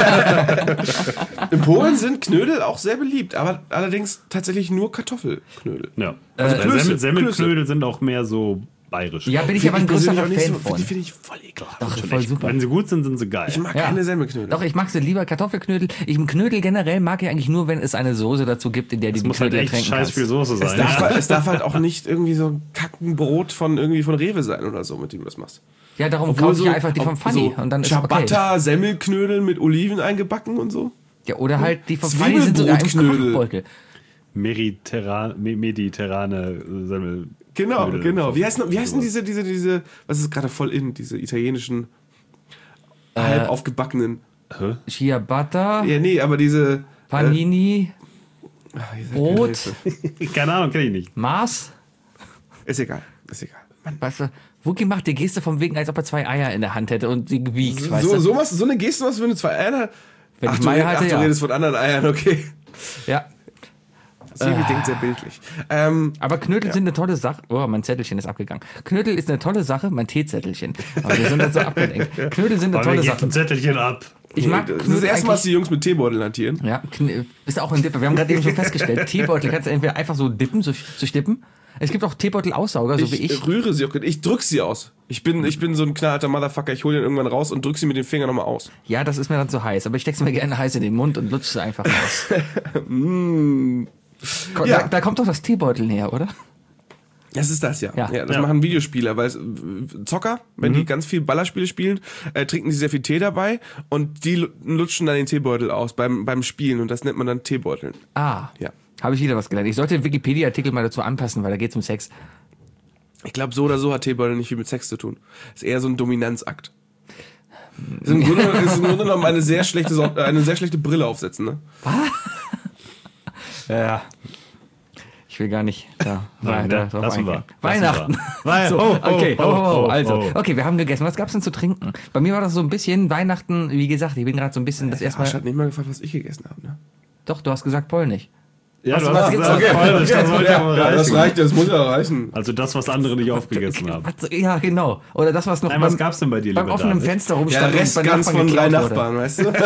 In Polen sind Knödel auch sehr beliebt, aber allerdings tatsächlich nur Kartoffelknödel. Ja. Also Semmelknödel sind auch mehr so bayerisch. Ja, bin ich aber ein größerer Fan von. Die finde ich voll ekelhaft. Doch, voll super. Wenn sie gut sind, sind sie geil. Ich mag keine Semmelknödel. Doch, ich mag sie lieber Kartoffelknödel. Knödel generell mag ich eigentlich nur, wenn es eine Soße dazu gibt, in der die Knödel ertränken kannst. Scheiß viel Soße sein. Es darf halt auch nicht irgendwie so ein Kackenbrot von Rewe sein oder so, mit dem du das machst. Ja, darum kaufe ich einfach die vom Funny. So und dann ist Ciabatta, okay. Semmelknödel mit Oliven eingebacken und so. Ja, oder halt die vom Funny sind sogar im Kochbeutel. Mediterrane Semmel. Genau. Wie heißen diese, was ist gerade voll in, diese italienischen halb aufgebackenen Ciabatta. Ja, nee, aber diese Panini. Brot. Keine Ahnung, kenne ich nicht. Mars. Ist egal. Weißt du, Wookie macht die Geste vom Wegen, als ob er 2 Eier in der Hand hätte und sie wiegt. So eine Geste, was wenn du 2 Eier... Wenn ich meine hatte, du redest von anderen Eiern, okay. Ja. Sie denkt sehr bildlich. Aber Knödel sind eine tolle Sache. Oh, mein Zettelchen ist abgegangen. Knödel ist eine tolle Sache, mein Teezettelchen. Aber wir sind jetzt so abgelenkt. Knödel sind eine tolle Sache. Ein Zettelchen ab. Ich mag Knödel. Das ist erstmal, dass die Jungs mit Teebeutel hantieren. Ja, ist auch ein Dipper. Wir haben gerade eben schon festgestellt, Teebeutel kannst du entweder einfach so dippen, so stippen. Es gibt auch Teebeutel-Aussauger, so wie ich. Ich rühre sie auch. Ich drück sie aus. Ich bin so ein knallharter Motherfucker. Ich hole den irgendwann raus und drück sie mit dem Finger nochmal aus. Ja, das ist mir dann zu heiß. Aber ich steck's mir gerne heiß in den Mund und lutsche sie einfach aus. Da kommt doch das Teebeutel näher, oder? Das ist das, ja. Das machen Videospieler, weil Zocker, wenn die ganz viel Ballerspiele spielen, trinken sie sehr viel Tee dabei und die lutschen dann den Teebeutel aus beim Spielen und das nennt man dann Teebeuteln. Ah, ja. Habe ich wieder was gelernt. Ich sollte den Wikipedia-Artikel mal dazu anpassen, weil da geht's um Sex. Ich glaube, so oder so hat Teebeutel nicht viel mit Sex zu tun. Ist eher so ein Dominanzakt. Ist im Grunde genommen eine sehr schlechte Brille aufsetzen, ne? Was? Ja. Ich will gar nicht da weiter drauf eingehen. Weihnachten. Okay, wir haben gegessen. Was gab's denn zu trinken? Bei mir war das so ein bisschen Weihnachten, wie gesagt, ich bin gerade so ein bisschen das erste Mal... Ich hat nicht mal gefragt, was ich gegessen habe, ne? Doch, du hast gesagt polnisch. Ja, du hast gesagt, polnisch, das sollte ja reichen. Das reicht, das muss ja reichen. Also das, was andere nicht aufgegessen haben. Ja, genau. Oder das, was noch was gab's denn bei dir, beim offenen Fenster rumstand. Ja, Rest ganz von 3 Nachbarn, weißt du?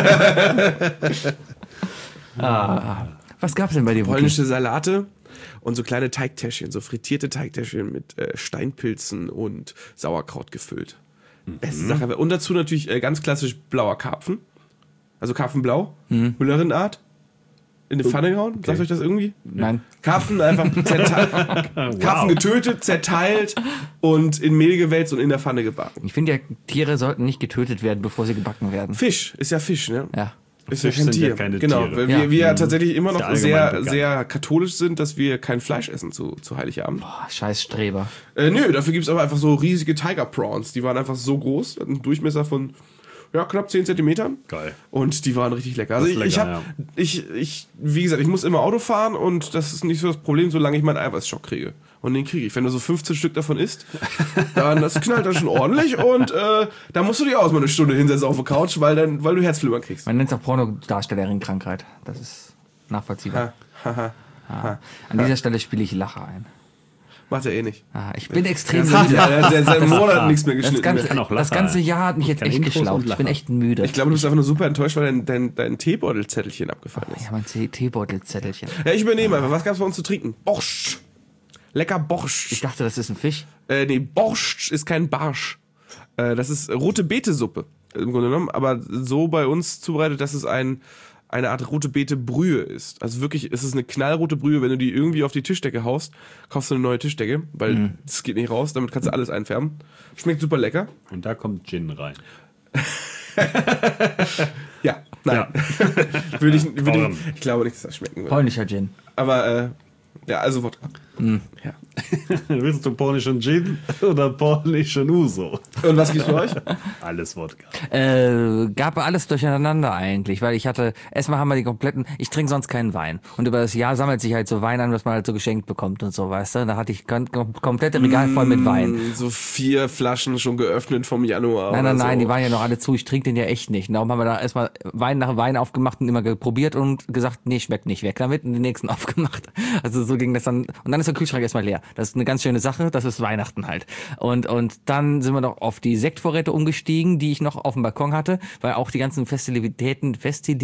Was gab's denn bei dir? Polnische Salate und so kleine Teigtäschchen, so frittierte Teigtäschchen mit Steinpilzen und Sauerkraut gefüllt. Beste Sache. Und dazu natürlich ganz klassisch blauer Karpfen. Also Karpfenblau, Müllerinnenart. In die Pfanne gehauen? Okay. Sagt euch das irgendwie? Nein. Karpfen einfach Karpfen getötet, zerteilt und in Mehl gewälzt und in der Pfanne gebacken. Ich finde ja, Tiere sollten nicht getötet werden, bevor sie gebacken werden. Fisch, ist ja Fisch, ne? Ja. Ist ja kein Tier. Ja keine genau, Tiere. weil wir ja tatsächlich immer noch sehr sehr katholisch sind, dass wir kein Fleisch essen zu Heiligabend. Boah, scheiß Streber. Nö, dafür gibt's aber einfach so riesige Tiger Prawns. Die waren einfach so groß, hatten einen Durchmesser von knapp 10 Zentimetern. Geil. Und die waren richtig lecker. Also wie gesagt, ich muss immer Auto fahren und das ist nicht so das Problem, solange ich meinen Eiweißschock kriege. Und den kriege ich. Wenn du so 15 Stück davon isst, dann das knallt dann schon ordentlich und da musst du dich auch mal eine Stunde hinsetzen auf der Couch, weil du Herzflimmern kriegst. Man nennt es auch Pornodarstellerin-Krankheit. Das ist nachvollziehbar. An dieser Stelle spiele ich Lacher ein. Macht er eh nicht. Ich bin extrem müde. Der hat seit Monaten nichts mehr geschnitten. Das ganze Jahr hat mich jetzt echt geschlaucht. Ich bin echt müde. Ich glaube, du bist einfach nur super enttäuscht, weil dein Teebeutelzettelchen abgefallen ist. Ja, mein Teebeutelzettelchen. Ja, ich übernehme einfach. Was gab's bei uns zu trinken? Borscht. Lecker Borscht. Ich dachte, das ist ein Fisch. Nee, Borscht ist kein Barsch. Das ist rote Betesuppe im Grunde genommen, aber so bei uns zubereitet, dass es eine Art rote Beete Brühe ist. Also wirklich, es ist eine knallrote Brühe. Wenn du die irgendwie auf die Tischdecke haust, kaufst du eine neue Tischdecke, weil das geht nicht raus. Damit kannst du alles einfärben. Schmeckt super lecker. Und da kommt Gin rein. Ja, nein. Ja. Ich glaube nicht, dass das schmecken würde. Polnischer Gin. Aber, also Wodka. Ja. Willst du polnischen Gin oder polnischen Uso? Und was gibt's für euch? Alles Wodka. Gab alles durcheinander eigentlich, weil erstmal haben wir die kompletten, ich trinke sonst keinen Wein. Und über das Jahr sammelt sich halt so Wein an, was man halt so geschenkt bekommt und so, weißt du. Da hatte ich komplette Regal voll mit Wein. So 4 Flaschen schon geöffnet vom Januar. Nein, die waren ja noch alle zu. Ich trinke den ja echt nicht. Und darum haben wir da erstmal Wein nach Wein aufgemacht und immer probiert und gesagt, nee, schmeckt nicht, weg damit, und den nächsten aufgemacht. Also so ging das dann. Und dann ist der Kühlschrank erstmal leer. Das ist eine ganz schöne Sache, das ist Weihnachten halt. Und dann sind wir noch auf die Sektvorräte umgestiegen, die ich noch auf dem Balkon hatte, weil auch die ganzen Festivitäten,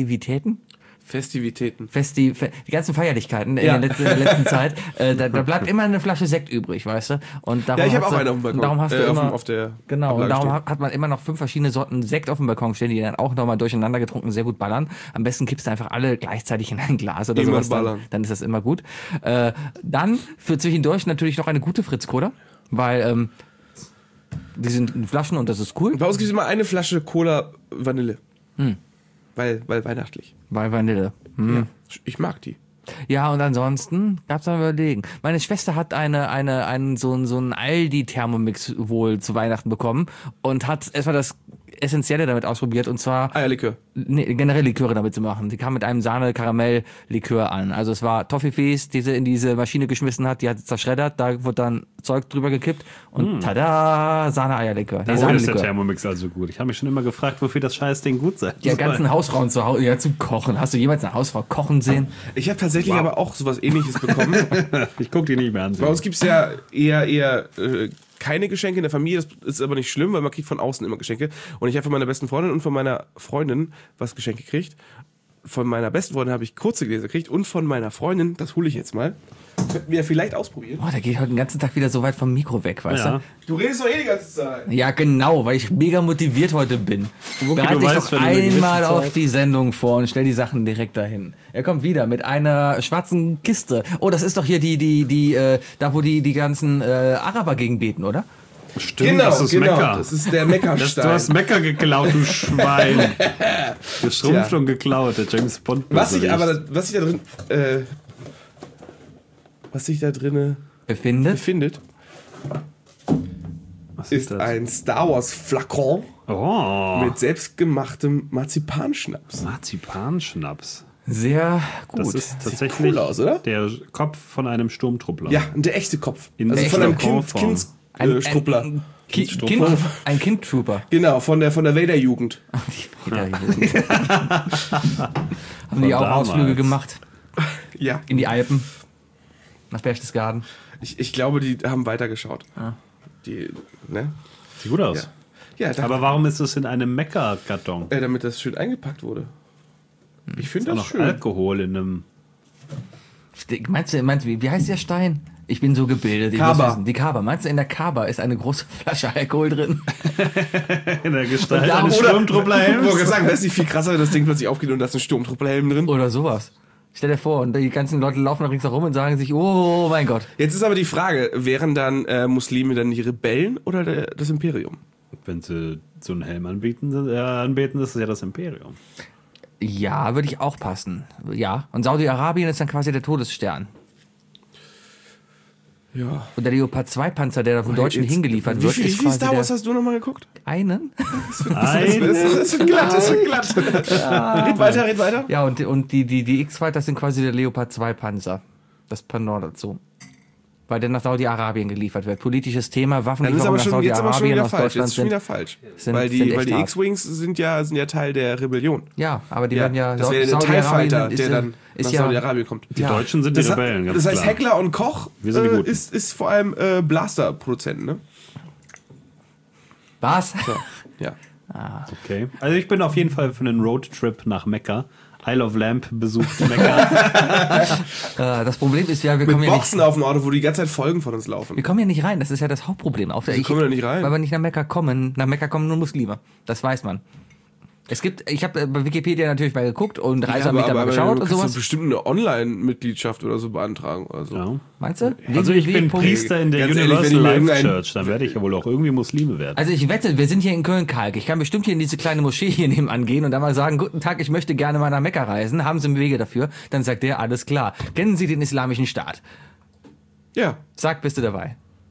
die ganzen Feierlichkeiten in der letzten Zeit, da bleibt immer eine Flasche Sekt übrig, weißt du? Und darum ich habe auch einen auf dem Balkon. Darum hast du immer, auf der genau, und darum stehen. hat man immer noch 5 verschiedene Sorten Sekt auf dem Balkon stehen, die dann auch nochmal durcheinander getrunken sehr gut ballern. Am besten kippst du einfach alle gleichzeitig in ein Glas oder sowas. Dann ist das immer gut. Dann für zwischendurch natürlich noch eine gute Fritz-Cola, weil die sind in Flaschen und das ist cool. Bei uns gibt es immer eine Flasche Cola Vanille. Weil weihnachtlich. Bei Vanille. Ja, ich mag die. Ja, und ansonsten gab's da überlegen. Meine Schwester hat so einen Aldi-Thermomix wohl zu Weihnachten bekommen und hat erstmal das Essentielle damit ausprobiert, und zwar Eierlikör. Nee, generell Liköre damit zu machen. Die kam mit einem Sahne-Karamell-Likör an. Also es war Toffifees, die sie in diese Maschine geschmissen hat, die hat sie zerschreddert, da wurde dann Zeug drüber gekippt und tada, Sahne-Eierlikör. Dafür ist der Thermomix also gut. Ich habe mich schon immer gefragt, wofür das Scheißding gut sein soll. Die ganzen Hausfrauen zu Hause, zum Kochen. Hast du jemals eine Hausfrau kochen sehen? Ich habe tatsächlich aber auch sowas Ähnliches bekommen. Ich gucke die nicht mehr an. Bei uns gibt's ja eher keine Geschenke in der Familie, das ist aber nicht schlimm, weil man kriegt von außen immer Geschenke. Und ich habe von meiner besten Freundin und von meiner Freundin was Geschenke gekriegt. Von meiner besten Freundin habe ich kurze Gläser gekriegt und von meiner Freundin, das hole ich jetzt mal, könnten wir ja vielleicht ausprobieren. Oh, der geht heute den ganzen Tag wieder so weit vom Mikro weg, weißt Ja. Du redest doch eh die ganze Zeit. du? Ja, genau, weil ich mega motiviert heute bin. Bereite dich doch wenn du eine gewisse einmal auf Zeit- die Sendung vor und stell die Sachen direkt dahin. Er kommt wieder mit einer schwarzen Kiste. Oh, das ist doch hier da wo die ganzen Araber gegen beten, oder? Stimmt, das ist Mekka. Das ist der Mekka-Stein. Du hast Mekka geklaut, du Schwein. Geschrumpft und geklaut, der James Bond. Was sich da drin befindet, Was ist das? ein Star Wars Flakon Oh, mit selbstgemachtem Marzipanschnaps. Marzipanschnaps. Sehr gut. Das ist tatsächlich cool aus, oder? der Kopf von einem Sturmtruppler. Ja, und der echte Kopf. In Also der von einem echten Kopfform. Kindstruppler. Ein Kind-Trooper. Genau, von der Vader-Jugend. Haben die auch damals. Ausflüge gemacht Ja, in die Alpen, nach Berchtesgaden. ich glaube, die haben weitergeschaut. Die, ne? Sieht gut aus. Ja, Aber warum ist es in einem Mekka-Karton? damit das schön eingepackt wurde. Ich finde Da das noch schön. Alkohol in einem. Meinst du, wie heißt der Stein? Ich bin so gebildet. Ich Kaba. muss wissen. Die Kaba. Meinst du, in der Kaba ist eine große Flasche Alkohol drin? In der Gestalt Und darum- eines Ich wollte Sturmtrupplerhelms. gerade sagen, das ist nicht viel krasser, wenn das Ding plötzlich aufgeht und da ist ein Sturmtrupplerhelm drin. Oder sowas. Stell dir vor, und die ganzen Leute laufen da ringsherum und sagen sich, oh mein Gott. Jetzt ist aber die Frage, wären dann Muslime dann die Rebellen oder das Imperium? Wenn sie so einen Helm anbeten, ist es ja das Imperium. Ja, würde ich auch passen. Ja. Und Saudi-Arabien ist dann quasi der Todesstern. Ja. Und der Leopard 2 Panzer, der da von Deutschen hingeliefert wird, Wie ist viel quasi Star Wars der hast du nochmal geguckt? einen. Das wird glatt, das wird glatt. Red weiter. Ja, und die X-Fighter sind quasi der Leopard 2 Panzer. Das Pendant dazu. Weil der nach Saudi-Arabien geliefert wird. Politisches Thema, Das ist Waffenlieferung aber nach schon, jetzt aber schon Saudi-Arabien wieder aus falsch. Deutschland Jetzt schon wieder falsch. sind Weil die echt hart. X-Wings sind ja Teil der Rebellion. Ja, aber die werden ja... das wäre der TIE Saudi-Arabien Fighter, ist der ja- dann nach ist ja, Saudi-Arabien kommt. Die Deutschen sind die Das, Rebellen, ganz das heißt, klar. Heckler und Koch Wir sind die Guten. ist vor allem Blaster-Produzenten, ne? Was? Ja. Okay. Also ich bin auf jeden Fall für einen Roadtrip nach Mekka. Isle of Lamp besucht Mekka. Das Problem ist ja, wir Mit kommen ja nicht... Boxen auf dem Auto, wo die ganze Zeit Folgen von uns laufen. Wir kommen ja nicht rein, das ist ja das Hauptproblem. kommen wir da nicht rein? Weil wir nicht nach Mekka kommen. Nach Mekka kommen nur Muslime. Das weiß man. Ich habe bei Wikipedia natürlich mal geguckt und Reiseanbieter mal geschaut du und kannst sowas. doch bestimmt eine Online-Mitgliedschaft oder so beantragen. Also. Ja. Meinst du? Also ich bin Priester in der Ganz ehrlich, Universal wenn ich mir Life irgendein- Church. Dann werde ich ja wohl auch irgendwie Muslime werden. Also ich wette, wir sind hier in Köln-Kalk. Ich kann bestimmt hier in diese kleine Moschee hier nebenan gehen und dann mal sagen, guten Tag, ich möchte gerne mal nach Mekka reisen. Haben Sie Wege dafür? Dann sagt der, alles klar. Kennen Sie den Islamischen Staat? Ja. Sag, bist du dabei?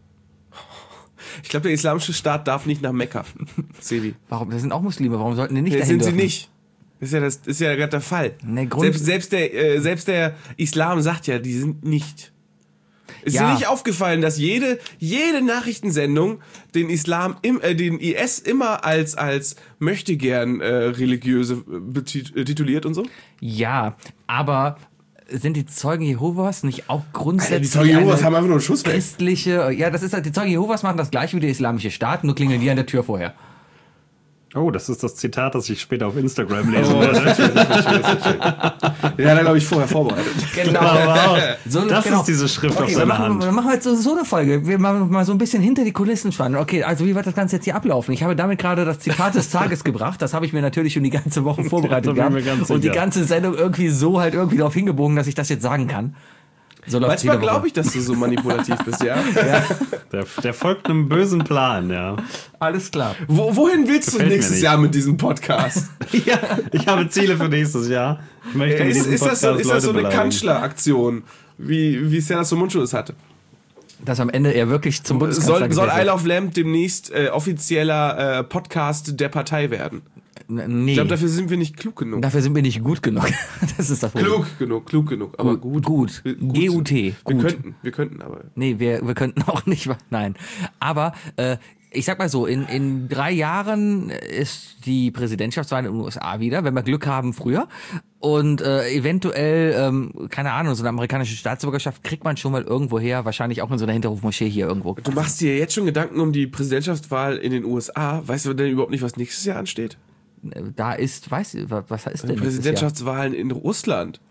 Ich glaube, der islamische Staat darf nicht nach Mekka. Sebi. Warum? Das sind auch Muslime. Warum sollten die nicht Ja, dahin sind sie dürfen? nicht. Das ist ja gerade der Fall. Nee, Selbst der Islam sagt ja, die sind nicht. Ist Ja. dir nicht aufgefallen, dass jede Nachrichtensendung den Islam, den IS immer als möchtegern religiöse tituliert und so? Ja, aber sind die Zeugen Jehovas nicht auch Alter, grundsätzlich die Zeugen Jehovas eine haben einfach nur einen Schuss weg. christliche... Ja, das ist halt, die Zeugen Jehovas machen das gleiche wie der Islamische Staat, nur klingeln die an der Tür vorher. Oh, das ist das Zitat, das ich später auf Instagram lesen werde. Den hat er, glaube ich, vorher vorbereitet. Genau. Wow. So, Das genau. ist diese Schrift auf Okay, wir seiner machen, Hand. wir machen heute so eine Folge. Wir machen mal so ein bisschen hinter die Kulissen spannen. Okay, also wie wird das Ganze jetzt hier ablaufen? Ich habe damit gerade das Zitat des Tages gebracht. Das habe ich mir natürlich schon die ganze Woche vorbereitet da bin ich mir gehabt. ganz Und die sicher. ganze Sendung irgendwie darauf hingebogen, dass ich das jetzt sagen kann. So läuft's Manchmal jede Woche. glaube ich, dass du so manipulativ bist, ja? Der folgt einem bösen Plan, ja. Alles klar. Wohin willst du Gefällt mir nächstes nicht. Jahr mit diesem Podcast? Ja, ich habe Ziele für nächstes Jahr. Ich möchte mit diesem Ist das so Podcast eine Leute beleidigen. Kanzleraktion, wie Serdar Somuncu es hatte? Dass am Ende er wirklich zum Bundeskanzler Soll gewählt Isle of Lamp demnächst offizieller Podcast der Partei werden? wird. Nee, Ich glaube, dafür sind wir nicht klug genug. dafür sind wir nicht gut genug. Das ist das Problem. Klug genug, aber gut. Gut. GUT. Gut. Wir könnten, aber. Nee, wir könnten auch nicht, nein. Aber ich sag mal so, in 3 Jahren ist die Präsidentschaftswahl in den USA wieder, wenn wir Glück haben, früher. Und eventuell, keine Ahnung, so eine amerikanische Staatsbürgerschaft kriegt man schon mal irgendwo her, wahrscheinlich auch in so einer Hinterhofmoschee hier irgendwo. Du machst dir jetzt schon Gedanken um die Präsidentschaftswahl in den USA. Weißt du denn überhaupt nicht, was nächstes Jahr ansteht? Da ist, was ist denn nächstes Jahr? Präsidentschaftswahlen in Russland.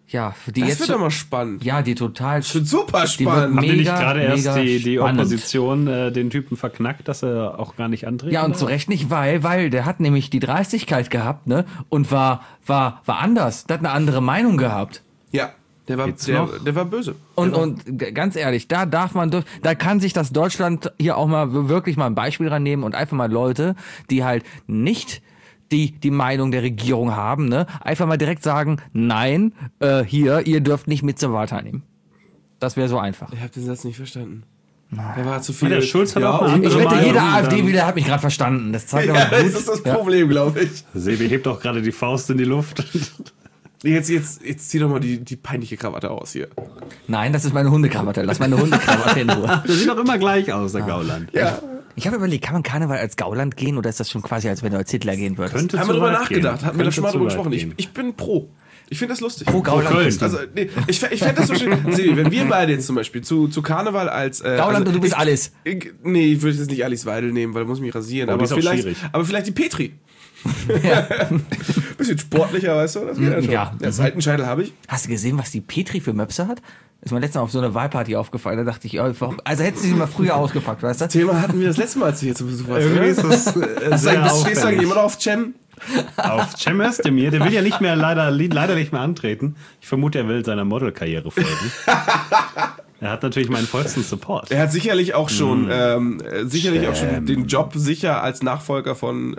Ja, das wird doch mal spannend. Ja, die total. Das wird super spannend. Haben die nicht gerade erst die spannend. Opposition den Typen verknackt, dass er auch gar nicht antreten Ja, und darf? zu Recht nicht, weil der hat nämlich die Dreistigkeit gehabt, ne? Und war anders. Der hat eine andere Meinung gehabt. Ja, der war böse. Und ganz ehrlich, da kann sich das Deutschland hier auch mal wirklich mal ein Beispiel rannehmen und einfach mal Leute, die halt nicht die Meinung der Regierung haben, ne, einfach mal direkt sagen, nein, ihr dürft nicht mit zur Wahl teilnehmen. Das wäre so einfach. Ich habe den Satz nicht verstanden. Der war zu viel. Der Schulz hat auch eine Ich andere wette, Meinung. jeder AfD-Wähler hat mich gerade verstanden. Das zeigt aber Ja, gut. das ist das Problem, glaube ich. Sebi hebt doch gerade die Faust in die Luft. Jetzt zieh doch mal die peinliche Krawatte aus hier. Nein, das ist meine Hundekrawatte. Lass meine Hundekrawatte in Ruhe. Der sieht doch immer gleich aus, der Gauland. Ja. Ich habe überlegt, kann man Karneval als Gauland gehen oder ist das schon quasi, als wenn du als Hitler gehen würdest? Könnte Haben wir zu drüber weit nachgedacht, gehen. hatten wir da schon mal drüber Könnte zu weit gesprochen. gehen. Ich bin pro. Ich finde das lustig. Pro Gauland. Köln. Also, nee, ich fände das so schön. Sebi, wenn wir beide jetzt zum Beispiel zu Karneval als. Gauland und du bist alles. Nee, ich würde jetzt nicht Alice Weidel nehmen, weil da muss ich mich rasieren. Oh, die ist auch schwierig. Aber vielleicht die Petri. Bisschen sportlicher, weißt du? Das geht ja schon. Ja. Der Seitenscheitel habe ich. Hast du gesehen, was die Petri für Möpse hat? Ist mir letztens auf so einer Wahlparty aufgefallen. Da dachte ich, also hättest du sie mal früher ausgepackt, weißt du? Thema hatten wir das letzte Mal, als du hier zu Besuch warst. Irgendwie ist das sehr Stehst du eigentlich auffällig. immer noch auf Cem? Auf Cem Özdemir, der will ja nicht mehr leider nicht mehr antreten. Ich vermute, er will seiner Modelkarriere folgen. Er hat natürlich meinen vollsten Support. Er hat sicherlich auch schon, den Job sicher als Nachfolger von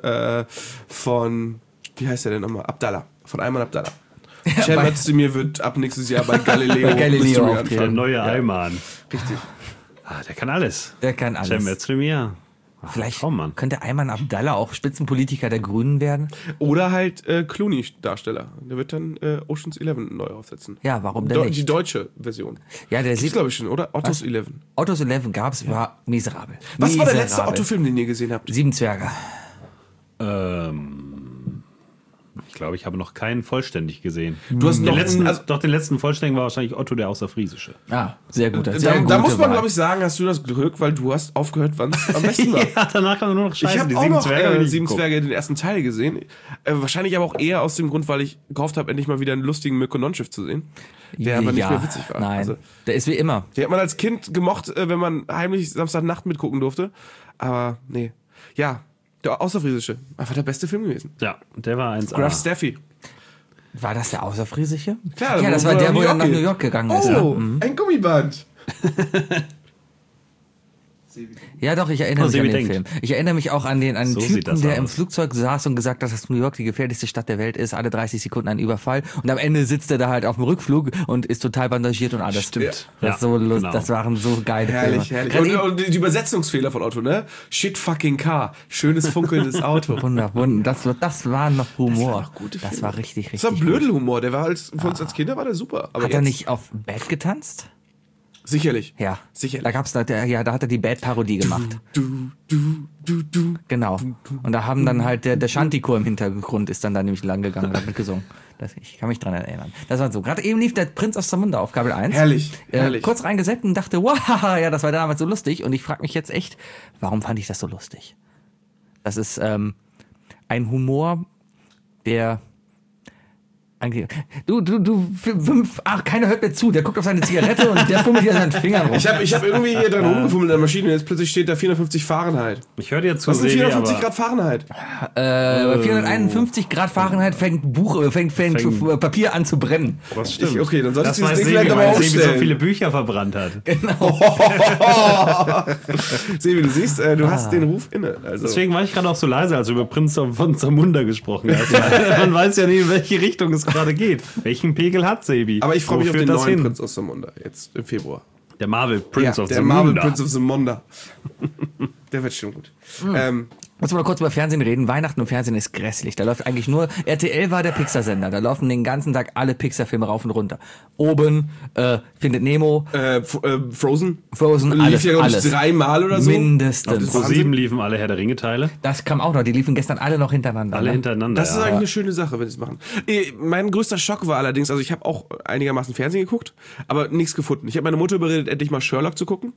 wie heißt der denn nochmal? Abdallah. Von Ayman Abdallah. Cem Özdemir wird ab nächstes Jahr bei Galileo, Bei Galileo Mystery auftreten. Der anfangen. neue Ayman. Richtig. Der kann alles. Der kann alles. Cem Özdemir. Vielleicht Traummann. könnte Ayman Abdallah auch Spitzenpolitiker der Grünen werden. Oder halt Clooney-Darsteller. Der wird dann Ocean's 11 neu aufsetzen. Ja, warum denn nicht? Die deutsche Version. Ja, der Gibt's, sieht. glaube ich, schon, oder? Otto's 11. Autos 11 gab's, war miserabel. Was war der letzte Miserabel. Otto-Film, den ihr gesehen habt? 7 Zwerge. Ich glaube, ich habe noch keinen vollständig gesehen. Du hast noch Den letzten vollständigen war wahrscheinlich Otto der Außerfriesische. Ah, sehr gut. Da muss man, glaube ich, sagen, hast du das Glück, weil du hast aufgehört, wann es am besten war. Ja, danach kann man nur noch Ich scheiße. habe Die auch sieben noch Zwerge habe ich nicht Sieben geguckt. Zwerge den ersten Teil gesehen. Wahrscheinlich aber auch eher aus dem Grund, weil ich gehofft habe, endlich mal wieder einen lustigen Mirko Nonchef zu sehen. Der aber nicht mehr witzig war. Nein, Also, der ist wie immer. den hat man als Kind gemocht, wenn man heimlich Samstagnacht mitgucken durfte. Aber nee. Ja, der Außerfriesische. Einfach der beste Film gewesen. Ja, der war 1A. Graf Steffi. War das der Außerfriesische? Klar, Ja, das wo war er der, nach wo New er nach York New geht. York gegangen ist. Ja. Oh, ein Gummiband. Ja, doch, ich erinnere mich Sebi an den denkt. Film. Ich erinnere mich auch an den So sieht Typen, das der im aus. Flugzeug saß und gesagt hat, dass New York die gefährlichste Stadt der Welt ist, alle 30 Sekunden ein Überfall. Und am Ende sitzt er da halt auf dem Rückflug und ist total bandagiert und alles. Stimmt. Das, Ja, ist so lustig. genau. Das waren so geile Herrlich, Filme. herrlich. Gerade Und die Übersetzungsfehler von Otto, ne? Shit fucking car. Schönes funkelndes Auto. Wunder. Das war noch Humor. waren noch gute Das Filme. war richtig, richtig Das war gut. Blödelhumor. Der war für uns als Kinder war der super. Aber Hat er jetzt- nicht auf Bad getanzt? Sicherlich. Ja. Sicherlich. Da hat er die Bad-Parodie gemacht. Du. Genau. Und da haben dann halt der Shanty-Chor im Hintergrund ist dann da nämlich lang gegangen und hat mitgesungen. Ich kann mich dran erinnern. Das war so. Gerade eben lief der Prinz aus Zamunda auf Kabel 1. Herrlich, herrlich. Kurz reingesetzt und dachte, wow, ja, das war damals so lustig. Und ich frage mich jetzt echt, warum fand ich das so lustig? Das ist ein Humor, der eigentlich. Keiner hört mir zu. Der guckt auf seine Zigarette und der fummelt hier an seinen Fingern rum. Ich hab irgendwie hier dran rumgefummelt in der Maschine und jetzt plötzlich steht da 450 Fahrenheit. Ich höre dir zu, Was sind Sebi, 450 aber Grad Fahrenheit? Bei 451 Grad Fahrenheit fängt Papier an zu brennen. was stimmt. Okay, dann soll ich das dieses weiß Ding Sebi, vielleicht aber weil Sebi so ausstellen. viele Bücher verbrannt hat. Sebi, du siehst, du hast den Ruf inne. Also. Deswegen war ich gerade auch so leise, als du über Prinz von Zamunda gesprochen hast. Weil man weiß ja nie, in welche Richtung es gerade geht. Welchen Pegel hat Sebi? Aber ich freue mich Wo auf führt den das neuen hin? Prinz aus Zamunda, jetzt im Februar. Der Marvel Prince of der Zamunda. Marvel Prince of Zamunda. Der wird schon gut. Muss mal kurz über Fernsehen reden. Weihnachten und Fernsehen ist grässlich. Da läuft eigentlich nur, RTL war der Pixar-Sender. Da laufen den ganzen Tag alle Pixar-Filme rauf und runter. Oben, Findet Nemo, Frozen? Frozen, Lief alles, ja, glaub ich, alles. 3-mal oder so. Mindestens. Pro 7 liefen alle Herr der Ringe-Teile. Das kam auch noch. Die liefen gestern alle noch hintereinander. Alle ne? hintereinander. Das ist eigentlich eine schöne Sache, wenn sie es machen. Mein größter Schock war allerdings, also ich habe auch einigermaßen Fernsehen geguckt, aber nichts gefunden. Ich habe meine Mutter überredet, endlich mal Sherlock zu gucken.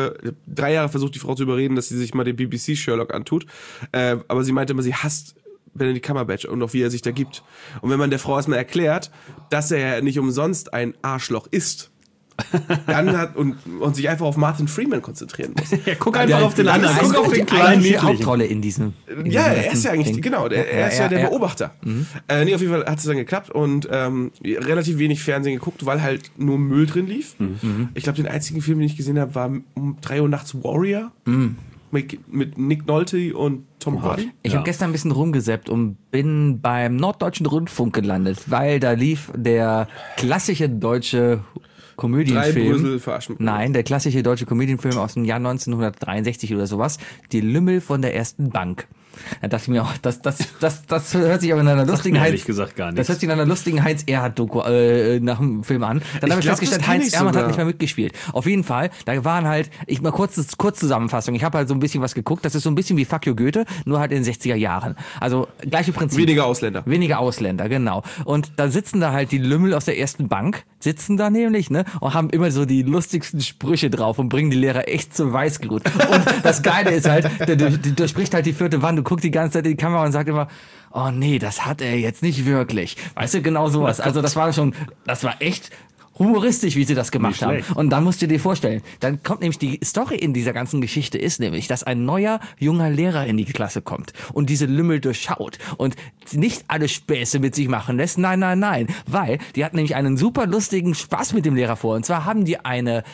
3 Jahre versucht die Frau zu überreden, dass sie sich mal den BBC Sherlock antut. Aber sie meinte immer, sie hasst Benedict Cumberbatch und auch wie er sich da gibt. Und wenn man der Frau erstmal erklärt, dass er ja nicht umsonst ein Arschloch ist, dann hat und sich einfach auf Martin Freeman konzentrieren muss. Ja, guck einfach auf den anderen. Guck auf den kleinen die Hauptrolle in diesem. Ja, er ist ja eigentlich, genau, er ist ja der Beobachter. Nee, auf jeden Fall hat es dann geklappt und relativ wenig Fernsehen geguckt, weil halt nur Müll drin lief. Ich glaube, den einzigen Film, den ich gesehen habe, war um 3 Uhr nachts Warrior. Mit Nick Nolte und Tom Hardy. Ich habe gestern ein bisschen rumgesäppt und bin beim Norddeutschen Rundfunk gelandet, weil da lief der klassische deutsche Komödienfilm. Nein, der klassische deutsche Komödienfilm aus dem Jahr 1963 oder sowas. Die Lümmel von der ersten Bank. Da dachte ich mir auch, das hört sich aber in einer lustigen Das hört sich in einer lustigen Heinz-Erhardt-Doku nach dem Film an. Dann habe ich festgestellt, Heinz Erhardt hat nicht mehr mitgespielt. Auf jeden Fall, da waren halt, kurz Zusammenfassung. Ich habe halt so ein bisschen was geguckt. Das ist so ein bisschen wie Fuck You Goethe, nur halt in den 60er Jahren. Also gleiche Prinzip. Weniger Ausländer, genau. Und da sitzen da halt die Lümmel aus der ersten Bank, sitzen da nämlich, ne, und haben immer so die lustigsten Sprüche drauf und bringen die Lehrer echt zur Weißglut. Und das Geile ist halt, der durchbricht halt die vierte Wand und guckt die ganze Zeit in die Kamera und sagt immer, oh nee, das hat er jetzt nicht wirklich. Weißt du, genau sowas. Also das war echt humoristisch, wie sie das gemacht haben. Und dann musst du dir vorstellen, dann kommt nämlich die Story in dieser ganzen Geschichte ist nämlich, dass ein neuer, junger Lehrer in die Klasse kommt und diese Lümmel durchschaut und nicht alle Späße mit sich machen lässt. Nein, weil die hatten nämlich einen super lustigen Spaß mit dem Lehrer vor. Und zwar haben die eine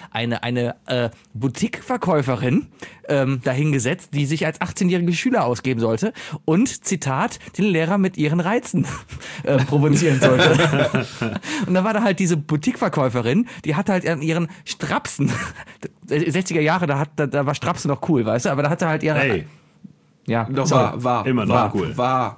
Boutique-Verkäuferin dahingesetzt, die sich als 18-jährige Schüler ausgeben sollte und, Zitat, den Lehrer mit ihren Reizen provozieren sollte. Und dann war da halt diese Boutique-Verkäuferin, die hat halt ihren Strapsen, 60er Jahre, da war Strapsen noch cool, weißt du, aber da hatte halt ihre... Hey. Ja, doch war immer noch cool. War.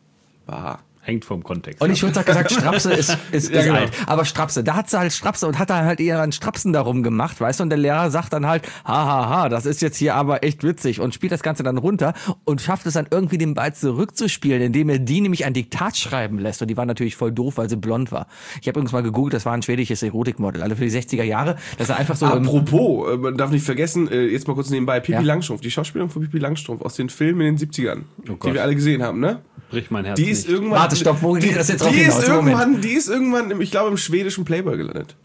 Hängt vom Kontext. Und ich würde gesagt, Strapse ist ja, genau. alt. Aber Strapse, da hat sie halt Strapse und hat dann halt ihren Strapsen darum gemacht, weißt du, und der Lehrer sagt dann halt, hahaha, das ist jetzt hier aber echt witzig und spielt das Ganze dann runter und schafft es dann irgendwie den Ball zurückzuspielen, indem er die nämlich ein Diktat schreiben lässt und die war natürlich voll doof, weil sie blond war. Ich habe übrigens mal gegoogelt, das war ein schwedisches Erotikmodel, also für die 60er Jahre, das ist einfach so... Apropos, man darf nicht vergessen, jetzt mal kurz nebenbei, Pippi Langstrumpf, die Schauspielerin von Pippi Langstrumpf aus den Filmen in den 70ern, die wir alle gesehen haben, ne? Bricht mein Herz die ist nicht. Irgendwann, Warte, stopp, wo geht das jetzt drauf hinaus? Die ist irgendwann, ich glaube, im schwedischen Playboy gelandet.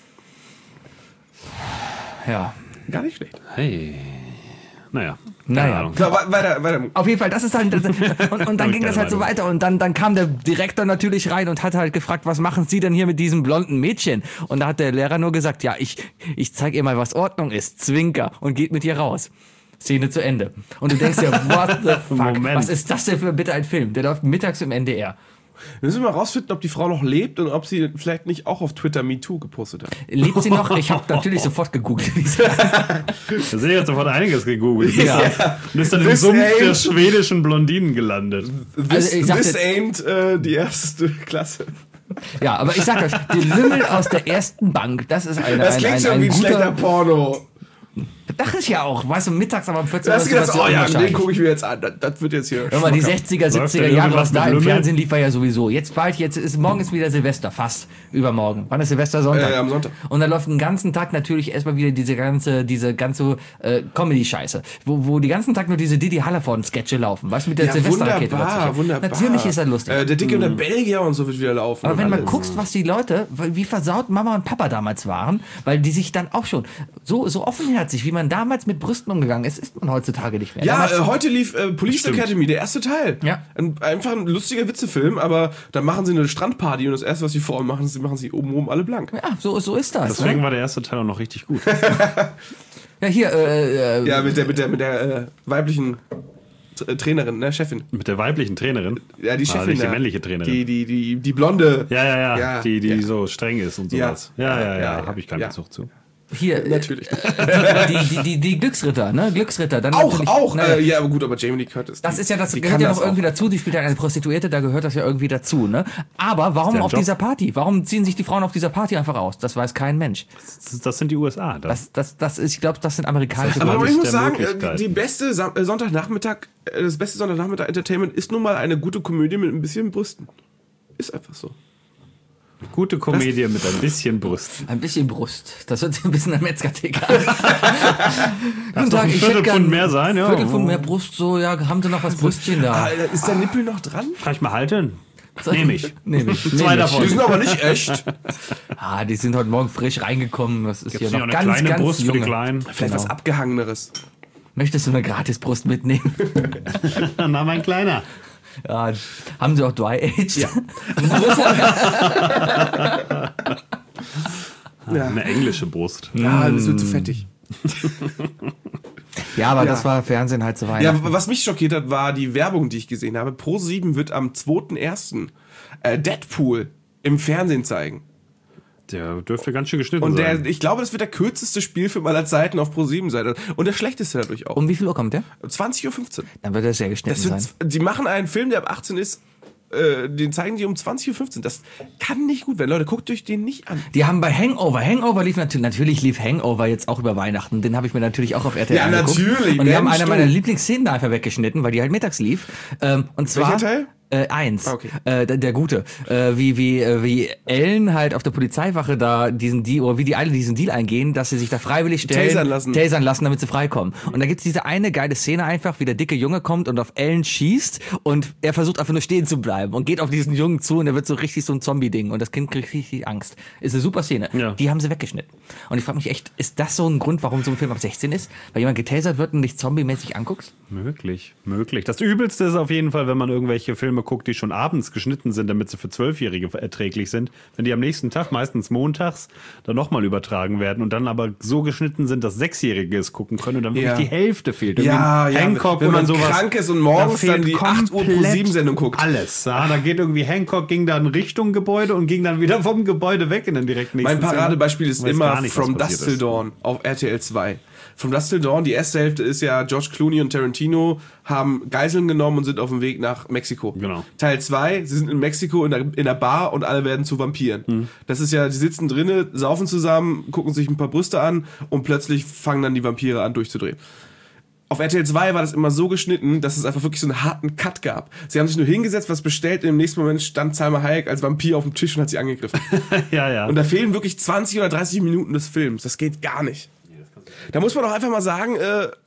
Ja. Gar nicht schlecht. Hey. Naja. So, weiter. Auf jeden Fall, das ist halt, und dann ging das halt so weiter und dann kam der Direktor natürlich rein und hat halt gefragt, was machen Sie denn hier mit diesem blonden Mädchen? Und da hat der Lehrer nur gesagt, ja, ich zeig ihr mal, was Ordnung ist, Zwinker, und geht mit ihr raus. Szene zu Ende. Und du denkst dir, what the fuck? Moment. Was ist das denn für bitte ein Film? Der läuft mittags im NDR. Wir müssen mal rausfinden, ob die Frau noch lebt und ob sie vielleicht nicht auch auf Twitter MeToo gepostet hat. Lebt sie noch? Ich habe natürlich sofort gegoogelt. Da sind jetzt sofort einiges gegoogelt. Ja. Und ist dann im Sumpf der schwedischen Blondinen gelandet. This ain't die erste Klasse. Ja, aber ich sag euch, die Lümmel aus der ersten Bank, das ist das klingt schon wie ein schlechter Porno. Dachte ich ja auch, weißt du, mittags aber um 14 Uhr. Das oh ja, den gucke ich mir jetzt an. Das wird jetzt hier. Hör mal, die 60er, 70er Jahre, was da im Fernsehen lief, war ja sowieso. Morgen ist wieder Silvester, fast übermorgen. Wann ist Silvester? Sonntag. Am Sonntag. Und dann läuft den ganzen Tag natürlich erstmal wieder diese ganze Comedy-Scheiße, wo die ganzen Tag nur diese Didi Hallervorden-Sketche laufen, weißt du, mit der Silvesterrakete. Wunderbar. Natürlich ist das lustig. Der Dicke und der Belgier und so wird wieder laufen. Aber wenn man guckst, was die Leute, wie versaut Mama und Papa damals waren, weil die sich dann auch schon so offenherzig, wie man damals mit Brüsten umgegangen ist man heutzutage nicht mehr. Ja, heute lief Police Academy, der erste Teil. Ja. Einfach ein lustiger Witzefilm, aber dann machen sie eine Strandparty und das erste, was sie vorher machen, machen sie obenrum alle blank. Ja, so ist das. Deswegen war der erste Teil auch noch richtig gut. Ja, hier, ja, mit der weiblichen Trainerin, ne, Chefin. Mit der weiblichen Trainerin? Ja, die Chefin. Nicht die männliche Trainerin. Die blonde. Ja. Die so streng ist und sowas. Ja. Habe ich keinen Bezug zu. Hier, natürlich. Die Glücksritter, ne? Glücksritter. Dann auch. Ja, aber gut, aber Jamie Lee Curtis. Das ist ja, das gehört ja noch irgendwie dazu. Die spielt ja eine Prostituierte, da gehört das ja irgendwie dazu, ne? Aber warum auf dieser Party? Warum ziehen sich die Frauen auf dieser Party einfach aus? Das weiß kein Mensch. Das sind die USA. Das ist, ich glaube, das sind amerikanische. Aber ich muss sagen, das beste Sonntagnachmittag-Entertainment ist nun mal eine gute Komödie mit ein bisschen Brüsten. Ist einfach so. Gute Komödie mit ein bisschen Brust. Ein bisschen Brust. Das hört sich ein bisschen an Metzger-Theke an. Guten Tag, ich hätte gern mehr sein, ja. Viertelpfund mehr Brust, so, ja, haben Sie noch was Brüstchen da? Ist der Nippel noch dran? Kann ich mal halten? Nehme ich. Zwei davon. Die sind aber nicht echt. Die sind heute Morgen frisch reingekommen. Das ist Gibt's hier noch noch eine ganz, kleine ganz Brust junge. für die Kleinen? Vielleicht was Abgehangeneres. Möchtest du eine Gratisbrust mitnehmen? Na, mein Kleiner. Ja, haben Sie auch Dry-Aged? Ja. Eine englische Brust. Ja, das wird zu fettig. Ja, aber das war Fernsehen halt zu Weihnachten. Ja, was mich schockiert hat, war die Werbung, die ich gesehen habe. Pro7 wird am 2.1. Deadpool im Fernsehen zeigen. Der dürfte ganz schön geschnitten Und sein. ich glaube, das wird der kürzeste Spielfilm aller Zeiten auf Pro7 sein. Und der schlechteste dadurch auch. Um wie viel Uhr kommt der? 20.15 Uhr. Dann wird er sehr geschnitten sein. Die machen einen Film, der ab 18 ist, den zeigen die um 20.15 Uhr. Das kann nicht gut werden. Leute, guckt euch den nicht an. Die haben bei Hangover lief natürlich lief Hangover jetzt auch über Weihnachten. Den habe ich mir natürlich auch auf RTL angeguckt. natürlich. Und die haben eine meiner Lieblingsszenen einfach weggeschnitten, weil die halt mittags lief. Und zwar Welcher Teil? 1. Okay. Der gute. Wie Ellen halt auf der Polizeiwache da diesen Deal, oder wie die alle diesen Deal eingehen, dass sie sich da freiwillig stellen. Tasern lassen, damit sie freikommen. Und da gibt's diese eine geile Szene einfach, wie der dicke Junge kommt und auf Ellen schießt und er versucht einfach nur stehen zu bleiben und geht auf diesen Jungen zu und er wird so richtig so ein Zombie-Ding und das Kind kriegt richtig Angst. Ist eine super Szene. Ja. Die haben sie weggeschnitten. Und ich frage mich echt, ist das so ein Grund, warum so ein Film ab 16 ist? Weil jemand getasert wird und dich zombie-mäßig anguckst? Möglich. Das Übelste ist auf jeden Fall, wenn man irgendwelche Filme guckt, die schon abends geschnitten sind, damit sie für 12-Jährige erträglich sind. Wenn die am nächsten Tag, meistens montags, dann nochmal übertragen werden und dann aber so geschnitten sind, dass 6-Jährige es gucken können und dann wirklich die Hälfte fehlt. Hancock wenn oder man sowas. krank ist und morgens dann die 8 Uhr Pro7-Sendung guckt. Alles. Ja, da geht irgendwie Hancock, ging dann Richtung Gebäude und ging dann wieder vom Gebäude weg in den direkten nächsten Mein Paradebeispiel ist immer nicht, From Dusk Till Dawn auf RTL 2. From Dusk Till Dawn, die erste Hälfte ist ja, George Clooney und Tarantino haben Geiseln genommen und sind auf dem Weg nach Mexiko. Genau. Teil 2, sie sind in Mexiko in der Bar und alle werden zu Vampiren. Das ist ja, die sitzen drinnen, saufen zusammen, gucken sich ein paar Brüste an und plötzlich fangen dann die Vampire an durchzudrehen. Auf RTL 2 war das immer so geschnitten, dass es einfach wirklich so einen harten Cut gab. Sie haben sich nur hingesetzt, was bestellt und im nächsten Moment stand Salma Hayek als Vampir auf dem Tisch und hat sie angegriffen. Ja. Und da fehlen wirklich 20 oder 30 Minuten des Films. Das geht gar nicht. Da muss man doch einfach mal sagen,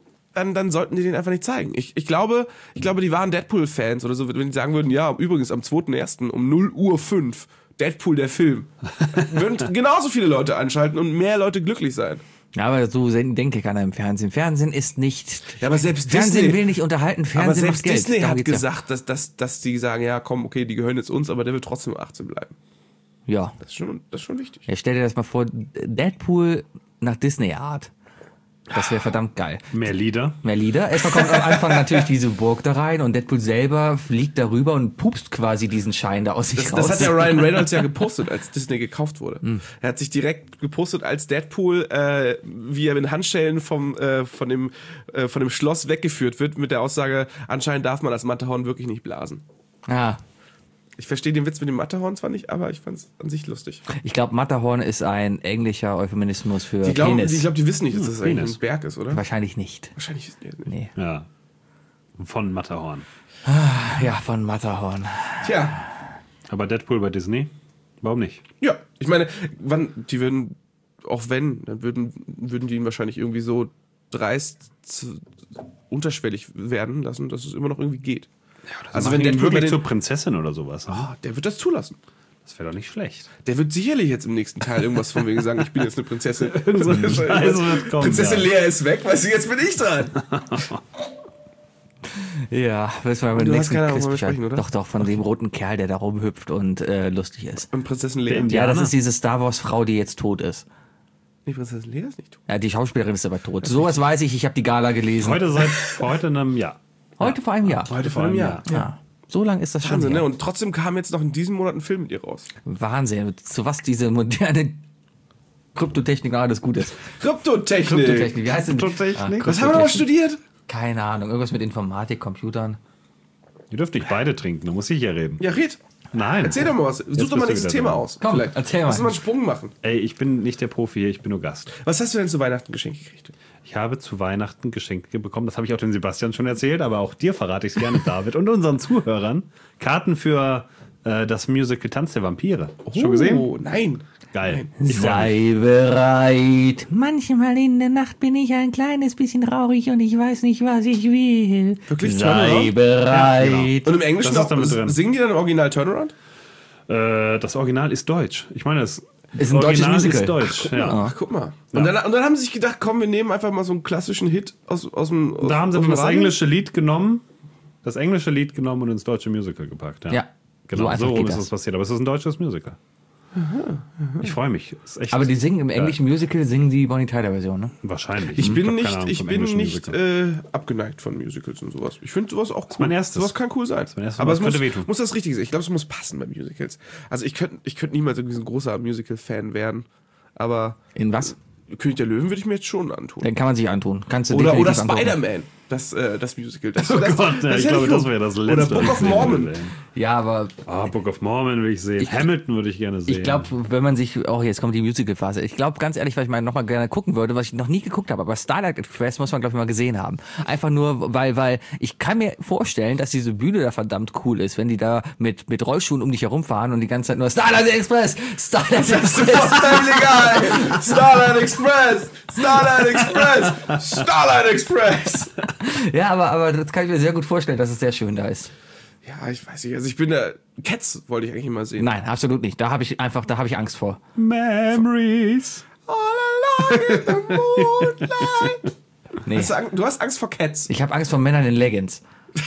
dann sollten die den einfach nicht zeigen. Ich glaube, die waren Deadpool-Fans oder so, wenn die sagen würden, ja, übrigens am 2.1. um 0:05 Uhr Deadpool der Film. Würden genauso viele Leute einschalten und mehr Leute glücklich sein. Ja, aber so denke keiner im Fernsehen. Fernsehen ist nicht... Ja, aber selbst Fernsehen Disney will nicht unterhalten, Fernsehen aber selbst macht Geld. Disney Darum hat geht's ja. gesagt, dass die sagen, ja komm, okay, die gehören jetzt uns, aber der will trotzdem 18 bleiben. Ja. Das ist schon wichtig. Ja, stell dir das mal vor, Deadpool nach Disney-Art. Das wäre verdammt geil. Mehr Lieder. Erstmal kommt am Anfang natürlich diese Burg da rein und Deadpool selber fliegt darüber und pupst quasi diesen Schein da aus sich raus. Das hat ja Ryan Reynolds ja gepostet, als Disney gekauft wurde. Er hat sich direkt gepostet als Deadpool, wie er mit Handschellen von dem Schloss weggeführt wird, mit der Aussage, anscheinend darf man als Matterhorn wirklich nicht blasen. Ah. Ich verstehe den Witz mit dem Matterhorn zwar nicht, aber ich fand es an sich lustig. Ich glaube, Matterhorn ist ein englischer Euphemismus für Ich glaube, Penis. die wissen nicht, dass das eigentlich Penis. ein Berg ist, oder? Wahrscheinlich nicht. Wahrscheinlich wissen die das nicht. Nee. Ja. Von Matterhorn. Ja, von Matterhorn. Tja, Aber Deadpool bei Disney? Warum nicht? ja. Ich meine, die würden, auch wenn, dann würden die ihn wahrscheinlich irgendwie so dreist unterschwellig werden lassen, dass es immer noch irgendwie geht. Also wenn der wirklich zur Prinzessin oder sowas. Ne? Der wird das zulassen. Das wäre doch nicht schlecht. Der wird sicherlich jetzt im nächsten Teil irgendwas von wegen sagen, ich bin jetzt eine Prinzessin. So eine Scheiße wird kommen, Prinzessin Lea ist weg, weißt du, jetzt bin ich dran. Ja, müssen wir beim Du hast nächsten keine Ahnung, Quiz worüber wir Bescheid. sprechen, oder? Doch, von dem roten Kerl, der da rumhüpft und lustig ist. Und Prinzessin Lea. Der Ja, Indianer? das ist diese Star Wars Frau, die jetzt tot ist. Nee, Prinzessin Lea ist nicht tot. Ja, die Schauspielerin ist aber tot. Sowas weiß ich habe die Gala gelesen. Vor heute einem Jahr. Heute vor einem Jahr. Heute vor einem Jahr. Ja. So lang ist das schon. Wahnsinn, her. ne? Und trotzdem kam jetzt noch in diesem Monat ein Film mit ihr raus. Wahnsinn. Zu was diese moderne Kryptotechnik alles gut ist. Kryptotechnik. Wie heißt denn? Kryptotechnik? Was haben wir noch studiert? Keine Ahnung. Irgendwas mit Informatik, Computern. Ihr dürft nicht beide trinken, da muss ich ja reden. Ja, red. Nein. Erzähl doch mal was. Such doch mal bist du nächstes wieder Thema dran. aus. Komm, Vielleicht. erzähl mal. Lass uns mal einen Sprung machen. Ey, ich bin nicht der Profi hier, ich bin nur Gast. Was hast du denn zu Weihnachten geschenkt gekriegt? Ich habe zu Weihnachten Geschenke bekommen, das habe ich auch dem Sebastian schon erzählt, aber auch dir verrate ich es gerne, David, und unseren Zuhörern. Karten für das Musical Tanz der Vampire. Schon gesehen? Oh, nein. Geil. Sei bereit. Manchmal in der Nacht bin ich ein kleines bisschen traurig und ich weiß nicht, was ich will. Wirklich? Sei bereit. Ja, genau. Und im Englischen Das ist damit drin. singen die dann im Original Turnaround? Das Original ist deutsch. Ich meine, das Ist ein deutsches Original Musical. ist deutsch. Ja. Ach, guck mal. Und dann haben sie sich gedacht, komm, wir nehmen einfach mal so einen klassischen Hit aus dem Da haben sie aus dann dem das Radio. englische Lied genommen und ins deutsche Musical gepackt. Ja. Genau, So einfach so geht ist das. es passiert. Aber es ist ein deutsches Musical. Ich freue mich. Ist echt Aber die singen im englischen Musical, singen die Bonnie Tyler-Version, ne? wahrscheinlich. Ich bin hab keine nicht, Ahnung ich vom bin englischen nicht Musical. abgeneigt von Musicals und sowas. Ich finde sowas auch cool. mein erstes. Sowas kann cool sein. mein erstes, Aber das es muss, könnte wehtun. muss das Richtige sein. Ich glaube, es muss passen bei Musicals. Also ich könnte niemals irgendwie so ein großer Musical-Fan werden. Aber In was? König der Löwen würde ich mir jetzt schon antun. Dann kann man sich antun. Kannst du Oder definitiv angucken. Spider-Man, das Musical. Das, Oh Gott, ja, ich glaube, das wäre das Letzte. Oder Book of Mormon. Ja, aber Book of Mormon will ich sehen. Hamilton würde ich gerne sehen. ich glaube, wenn man sich, jetzt kommt die Musical-Phase. Ich glaube, ganz ehrlich, was ich mal nochmal gerne gucken würde, was ich noch nie geguckt habe, aber Starlight Express muss man, glaube ich, mal gesehen haben. Einfach nur, weil ich kann mir vorstellen, dass diese Bühne da verdammt cool ist, wenn die da mit Rollschuhen um dich herumfahren und die ganze Zeit nur Starlight Express, Starlight Express. Family Guy, Starlight Express, Starlight Express, Starlight Express. Ja, aber das kann ich mir sehr gut vorstellen, dass es sehr schön da ist. Ja, ich weiß nicht. Also ich bin da. Cats wollte ich eigentlich immer sehen. Nein, absolut nicht. Da habe ich Angst vor. Memories. All alone in the moonlight. Nee. Du hast Angst vor Cats. Ich habe Angst vor Männern in Leggings.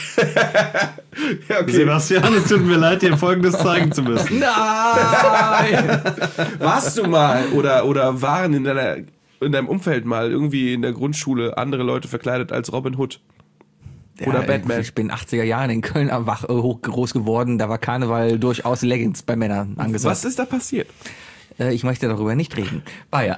Ja, okay. Sebastian, es tut mir leid, dir Folgendes zeigen zu müssen. Nein! Warst du mal oder waren in deinem Umfeld mal irgendwie in der Grundschule andere Leute verkleidet als Robin Hood? Oder Batman? Ich bin 80er Jahren in Köln groß geworden. Da war Karneval durchaus Leggings bei Männern angesagt. Was ist da passiert? Ich möchte darüber nicht reden. Bayer.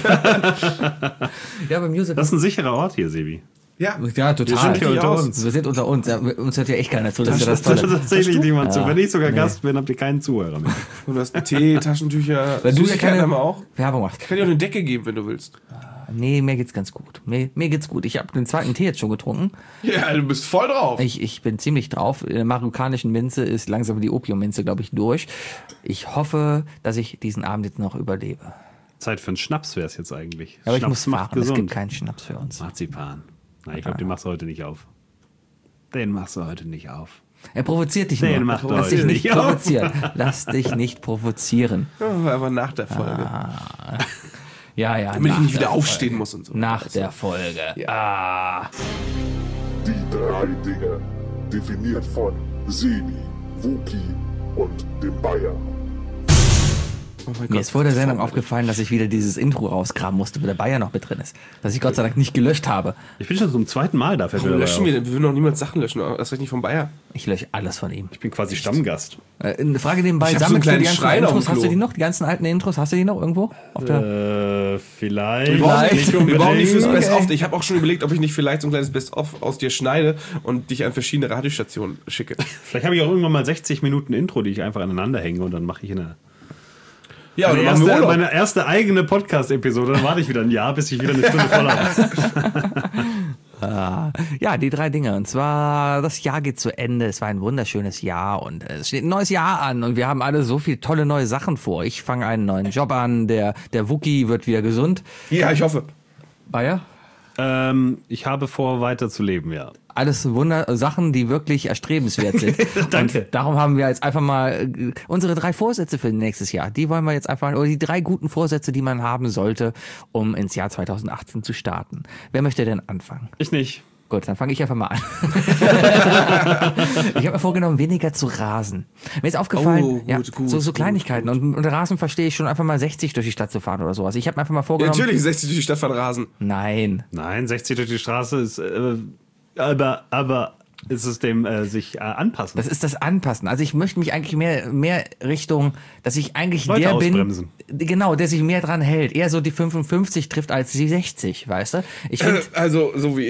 Ja, beim Musical. Das ist ein sicherer Ort hier, Sebi. Ja, Ja, total. Wir sind hier unter uns. Wir sind unter uns. Ja, uns hört ja echt keiner zu. Das ist ja das Das hört Tolle. tatsächlich niemand zu. Wenn ich sogar Nee. Gast bin, habt ihr keinen Zuhörer mehr. Und du hast Tee, Taschentücher, Weil du ja Süßigkeiten keine haben wir auch. Werbung machst. Ich kann dir auch eine Decke geben, wenn du willst. Nee, mir geht's ganz gut. Mir geht's gut. Ich habe den zweiten Tee jetzt schon getrunken. Ja, du bist voll drauf. Ich bin ziemlich drauf. In der marokkanischen Minze ist langsam die Opiumminze, glaube ich, durch. Ich hoffe, dass ich diesen Abend jetzt noch überlebe. Zeit für einen Schnaps wäre es jetzt eigentlich. Aber ich Schnaps muss macht fahren. Es gibt gesund. keinen Schnaps für uns. Marzipan. Na, ich glaube, den machst du heute nicht auf. Den machst du heute nicht auf. Er provoziert dich Den nur. macht Lass dich heute nicht nicht auf. provozieren. Lass dich nicht provozieren. Ja, aber nach der Folge. Ja. Damit ich nach nicht wieder der aufstehen Folge. muss und so. Nach der Folge. Ah. Die drei Dinge, definiert von Sebi, Wookie und dem Bayer. Oh mein Mir Gott, ist vor der das Sendung ist aufgefallen, dass ich wieder dieses Intro rausgraben musste, wo der Bayer noch mit drin ist. Dass ich Gott sei Dank nicht gelöscht habe. Ich bin schon zum zweiten Mal da. Fällt mir Warum dabei löschen auf. wir? Wir würden noch niemals Sachen löschen. Das ist nicht vom Bayer. Ich lösche alles von ihm. Ich bin quasi Stammgast. Eine Frage nebenbei. Ich hab so einen Sammelst du die kleinen ganzen Schrein auf dem Intros? Hast du Klo. die noch? Die ganzen alten Intros? Hast du die noch irgendwo? Auf der Vielleicht. Wir brauchen nicht fürs Okay. Best-of. Ich habe auch schon überlegt, ob ich nicht vielleicht so ein kleines Best-of aus dir schneide und dich an verschiedene Radiostationen schicke. Vielleicht habe ich auch irgendwann mal 60 Minuten Intro, die ich einfach aneinander hänge und dann mache ich Ja, meine, oder machen wir Urlaub. meine erste eigene Podcast-Episode. Dann warte ich wieder ein Jahr, bis ich wieder eine Stunde voll habe. Ja, die drei Dinge. Und zwar, das Jahr geht zu Ende. Es war ein wunderschönes Jahr und es steht ein neues Jahr an und wir haben alle so viele tolle neue Sachen vor. Ich fange einen neuen Job an. Der Wookie wird wieder gesund. Ja, ich hoffe. Bayer? Ich habe vor, weiter zu leben, ja. Alles Sachen, die wirklich erstrebenswert sind. Danke. Und darum haben wir jetzt einfach mal unsere 3 Vorsätze für nächstes Jahr. Die wollen wir jetzt einfach, oder die 3 guten Vorsätze, die man haben sollte, um ins Jahr 2018 zu starten. Wer möchte denn anfangen? Ich nicht. Gut, dann fange ich einfach mal an. Ich habe mir vorgenommen, weniger zu rasen. Mir ist aufgefallen, Oh, gut, so Kleinigkeiten. Und unter Rasen verstehe ich schon einfach mal 60 durch die Stadt zu fahren oder sowas. Ich habe mir einfach mal Ja, vorgenommen. natürlich 60 durch die Stadt von Rasen. Nein. Nein, 60 durch die Straße ist. Aber ist es dem sich anpassen. Das ist das Anpassen. Also ich möchte mich eigentlich mehr Richtung, dass ich eigentlich Leute der ausbremsen. bin, genau, der sich mehr dran hält. Eher so die 55 trifft als die 60, weißt du? Ich finde, Also, so wie ich.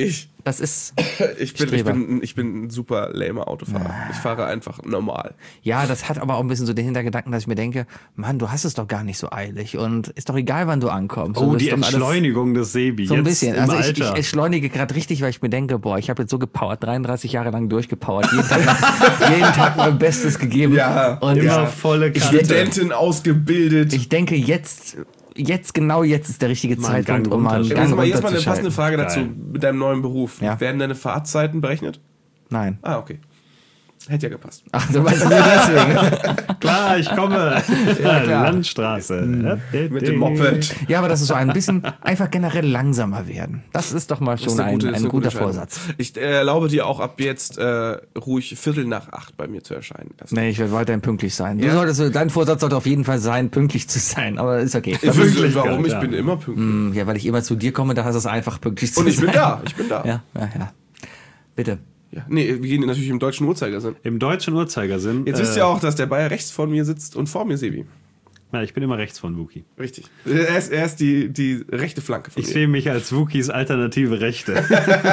Das ist Ich bin ein super lamer Autofahrer. Ich fahre einfach normal. Ja, das hat aber auch ein bisschen so den Hintergedanken, dass ich mir denke, Mann, du hast es doch gar nicht so eilig und ist doch egal, wann du ankommst. Oh, das die ist doch Entschleunigung des Sebi. so ein jetzt bisschen. im Also ich Alter. entschleunige gerade richtig, weil ich mir denke, boah, ich habe jetzt so gepowert, 33 Jahre lang durchgepowert, jeden Tag mein Bestes gegeben. Ja, und Immer volle Kante. Studentin ausgebildet. ich denke, jetzt ist der richtige Mal einen Zeitpunkt, Gang um mal einen runterschalten. Gang Jetzt mal eine runterzuschalten. passende Frage dazu Geil. mit deinem neuen Beruf. Ja. Werden deine Fahrzeiten berechnet? Nein. Ah, okay. Hätte ja gepasst. Ach, du meinst nur deswegen. Klar, ich komme. klar. Landstraße. Mit dem Moped. Ja, aber das ist so ein bisschen einfach generell langsamer werden. Das ist doch mal schon ein Das ist eine guter gute Entscheidung. Vorsatz. Ich erlaube dir auch ab jetzt ruhig 7:45 bei mir zu erscheinen. Nee, ich werde weiterhin pünktlich sein. Ja. Dein Vorsatz sollte auf jeden Fall sein, pünktlich zu sein, aber ist okay. Wirklich, warum? ja. Ich bin immer pünktlich. Ja, weil ich immer zu dir komme, da hast du es einfach pünktlich zu Und sein. ich bin da. Ich bin da. Ja. Bitte. Ja. Nee, wir gehen natürlich im deutschen Uhrzeigersinn. Im deutschen Uhrzeigersinn. Jetzt wisst ihr auch, dass der Bayer rechts von mir sitzt und vor mir Sebi. Ja, ich bin immer rechts von Wookie. Richtig. Er ist die rechte Flanke von Ich mir. sehe mich als Wookies alternative Rechte.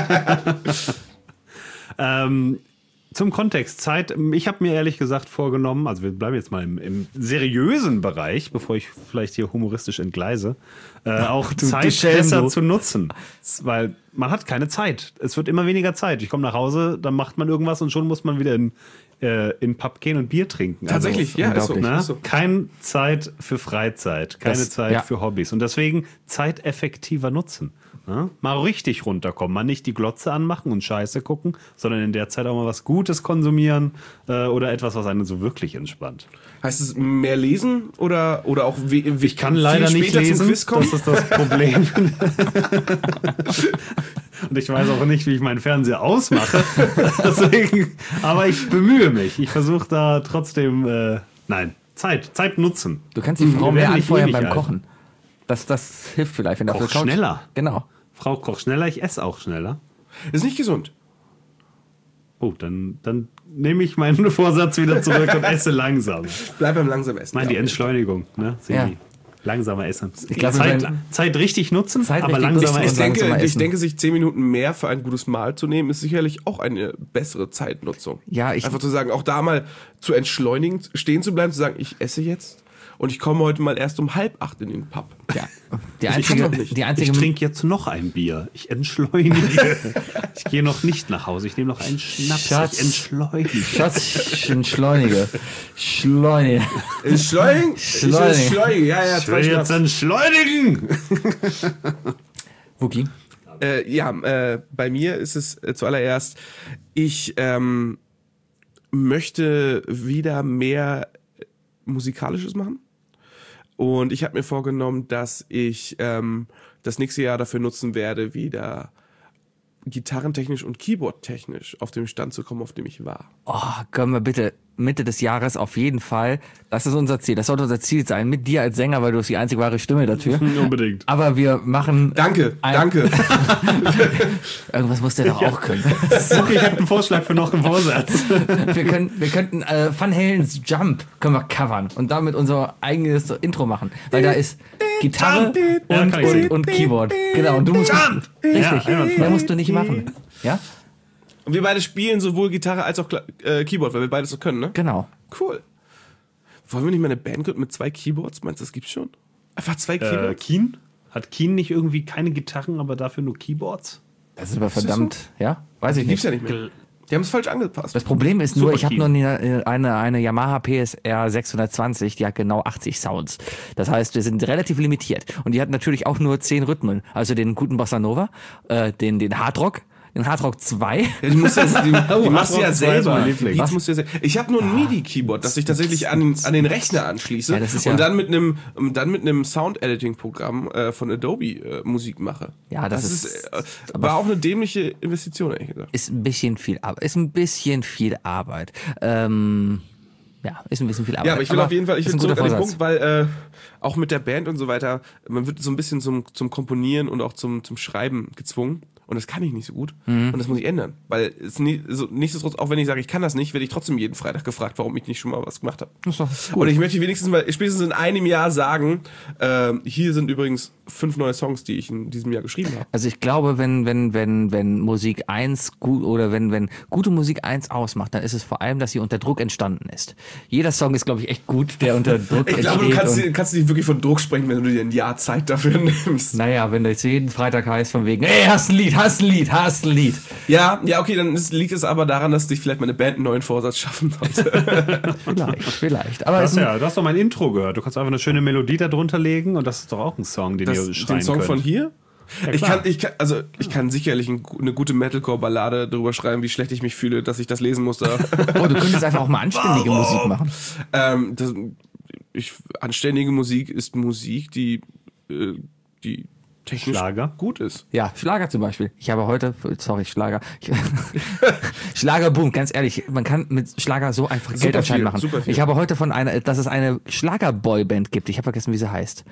Zum Kontext, Zeit. Ich habe mir ehrlich gesagt vorgenommen, also wir bleiben jetzt mal im seriösen Bereich, bevor ich vielleicht hier humoristisch entgleise, auch Zeit Schelm, besser du. zu nutzen. Weil man hat keine Zeit. Es wird immer weniger Zeit. Ich komme nach Hause, dann macht man irgendwas und schon muss man wieder in Pub gehen und Bier trinken. Tatsächlich, ja, ist so. unglaublich. Ne? Ist so. Keine Zeit für Freizeit, keine Das- Zeit ja. für Hobbys. Und deswegen Zeit effektiver nutzen. Ne? Mal richtig runterkommen, mal nicht die Glotze anmachen und Scheiße gucken, sondern in der Zeit auch mal was Gutes konsumieren oder etwas, was einen so wirklich entspannt. Heißt es mehr lesen oder auch Ich kann leider nicht lesen, zum Quiz kommen? das ist das Problem. Und ich weiß auch nicht, wie ich meinen Fernseher ausmache. Deswegen, aber ich bemühe mich. Ich versuche da trotzdem, Zeit nutzen. Du kannst die Frau mehr werden nicht anfeuern ewig beim alt. Kochen. Das hilft vielleicht, wenn du auf Koch der Couch... schneller. Genau. Frau kocht schneller, ich esse auch schneller. Ist nicht gesund. Oh, dann nehme ich meinen Vorsatz wieder zurück und esse langsam. Bleib beim langsam Essen. Nein, die Ja. Entschleunigung, ne? Ja. Die langsamer essen. Ich glaube, Zeit richtig nutzen, Zeit aber richtig langsamer nutzen. essen. langsamer Ich essen. denke, sich 10 Minuten mehr für ein gutes Mahl zu nehmen, ist sicherlich auch eine bessere Zeitnutzung. Ja, Einfach zu sagen, auch da mal zu entschleunigen, stehen zu bleiben, zu sagen, ich esse jetzt und ich komme heute mal erst um 7:30 in den Pub. Ja. Die kann einzige, doch nicht. die einzige Ich trinke jetzt noch ein Bier. Ich entschleunige. Ich gehe noch nicht nach Hause. Ich nehme noch einen Schnaps. Schatz. Ich entschleunige. Schatz, entschleunige. Schleunige. Entschleunigen? Schleunigen. Entschleunigen. Ja, Ich zwei will Schnaps. jetzt entschleunigen. Wookie. Bei mir ist es zuallererst, ich möchte wieder mehr Musikalisches machen. Und ich habe mir vorgenommen, dass ich das nächste Jahr dafür nutzen werde, wieder gitarrentechnisch und keyboardtechnisch auf dem Stand zu kommen, auf dem ich war. Oh, können wir bitte Mitte des Jahres auf jeden Fall. Das ist unser Ziel. Das sollte unser Ziel sein. Mit dir als Sänger, weil du hast die einzig wahre Stimme dafür. Unbedingt. Aber wir machen... Danke. Irgendwas muss der doch auch können. Okay, ich habe einen Vorschlag für noch einen Vorsatz. Wir könnten Van Halens Jump können wir covern und damit unser eigenes Intro machen. Weil da ist Gitarre Ja, kann ich singen. und Keyboard. Genau, und du musst... Richtig, Ja, einwandfrei. mehr musst du nicht machen. Ja? Und wir beide spielen sowohl Gitarre als auch Keyboard, weil wir beides so können, ne? Genau. Cool. Wollen wir nicht mal eine Band gründen mit 2 Keyboards? Meinst du, das gibt's schon? Einfach 2 Keyboards? Keen? Hat Keen nicht irgendwie keine Gitarren, aber dafür nur Keyboards? Das ist aber verdammt... Ja? Weiß ich Gibt's nicht. ja nicht mehr. Die haben es falsch angepasst. Das Problem ist nur, Super ich habe Key. nur eine Yamaha PSR 620, die hat genau 80 Sounds. Das heißt, wir sind relativ limitiert. Und die hat natürlich auch nur 10 Rhythmen. Also den guten Bossa Nova, den Hardrock, den Hardrock 2. Ja, die musst du ja, die machst du ja Hardrock 2 ist selber. mein Liebling. Beats musst du ja selber. Ich habe nur ein MIDI-Keyboard, das ich tatsächlich an den Rechner anschließe Ja, das ist ja- und dann mit einem Sound-Editing-Programm von Adobe Musik mache. Ja, das ist- war auch eine dämliche Investition, ehrlich gesagt. Ist ein bisschen viel Arbeit. Ist ein bisschen viel Arbeit. Ja, ist ein bisschen viel Arbeit. Ja, aber ich will auf jeden Fall, ich ist will ein zurück guter an den Vorsatz. Punkt, weil auch mit der Band und so weiter, man wird so ein bisschen zum Komponieren und auch zum Schreiben gezwungen. Und das kann ich nicht so gut. Und das muss ich ändern. Weil es nichtsdestotrotz, auch wenn ich sage, ich kann das nicht, werde ich trotzdem jeden Freitag gefragt, warum ich nicht schon mal was gemacht habe. Und ich möchte wenigstens mal spätestens in einem Jahr sagen, hier sind übrigens 5 neue Songs, die ich in diesem Jahr geschrieben habe. Also ich glaube, wenn Musik 1 gut oder wenn gute Musik 1 ausmacht, dann ist es vor allem, dass sie unter Druck entstanden ist. Jeder Song ist, glaube ich, echt gut, der unter Druck entsteht. Ich glaube, du kannst nicht wirklich von Druck sprechen, wenn du dir ein Jahr Zeit dafür nimmst. Naja, wenn du jetzt jeden Freitag heißt von wegen, ey, hast ein Lied. Ja, okay, dann liegt es aber daran, dass dich vielleicht meine Band einen neuen Vorsatz schaffen sollte. Vielleicht. Aber du hast doch mein Intro gehört. Du kannst einfach eine schöne Melodie da drunter legen und das ist doch auch ein Song, den ihr schreien Den Song könnt. von hier? Ja, ich kann sicherlich eine gute Metalcore-Ballade darüber schreiben, wie schlecht ich mich fühle, dass ich das lesen musste. Oh, du könntest einfach auch mal anständige Musik machen. Anständige Musik ist Musik, die technisch Schlager? gut ist. Ja, Schlager zum Beispiel. Ich habe heute, Schlagerboom, ganz ehrlich, man kann mit Schlager so einfach Geld anscheinend machen. Super viel. Ich habe heute dass es eine Schlagerboyband gibt. Ich habe vergessen, wie sie heißt.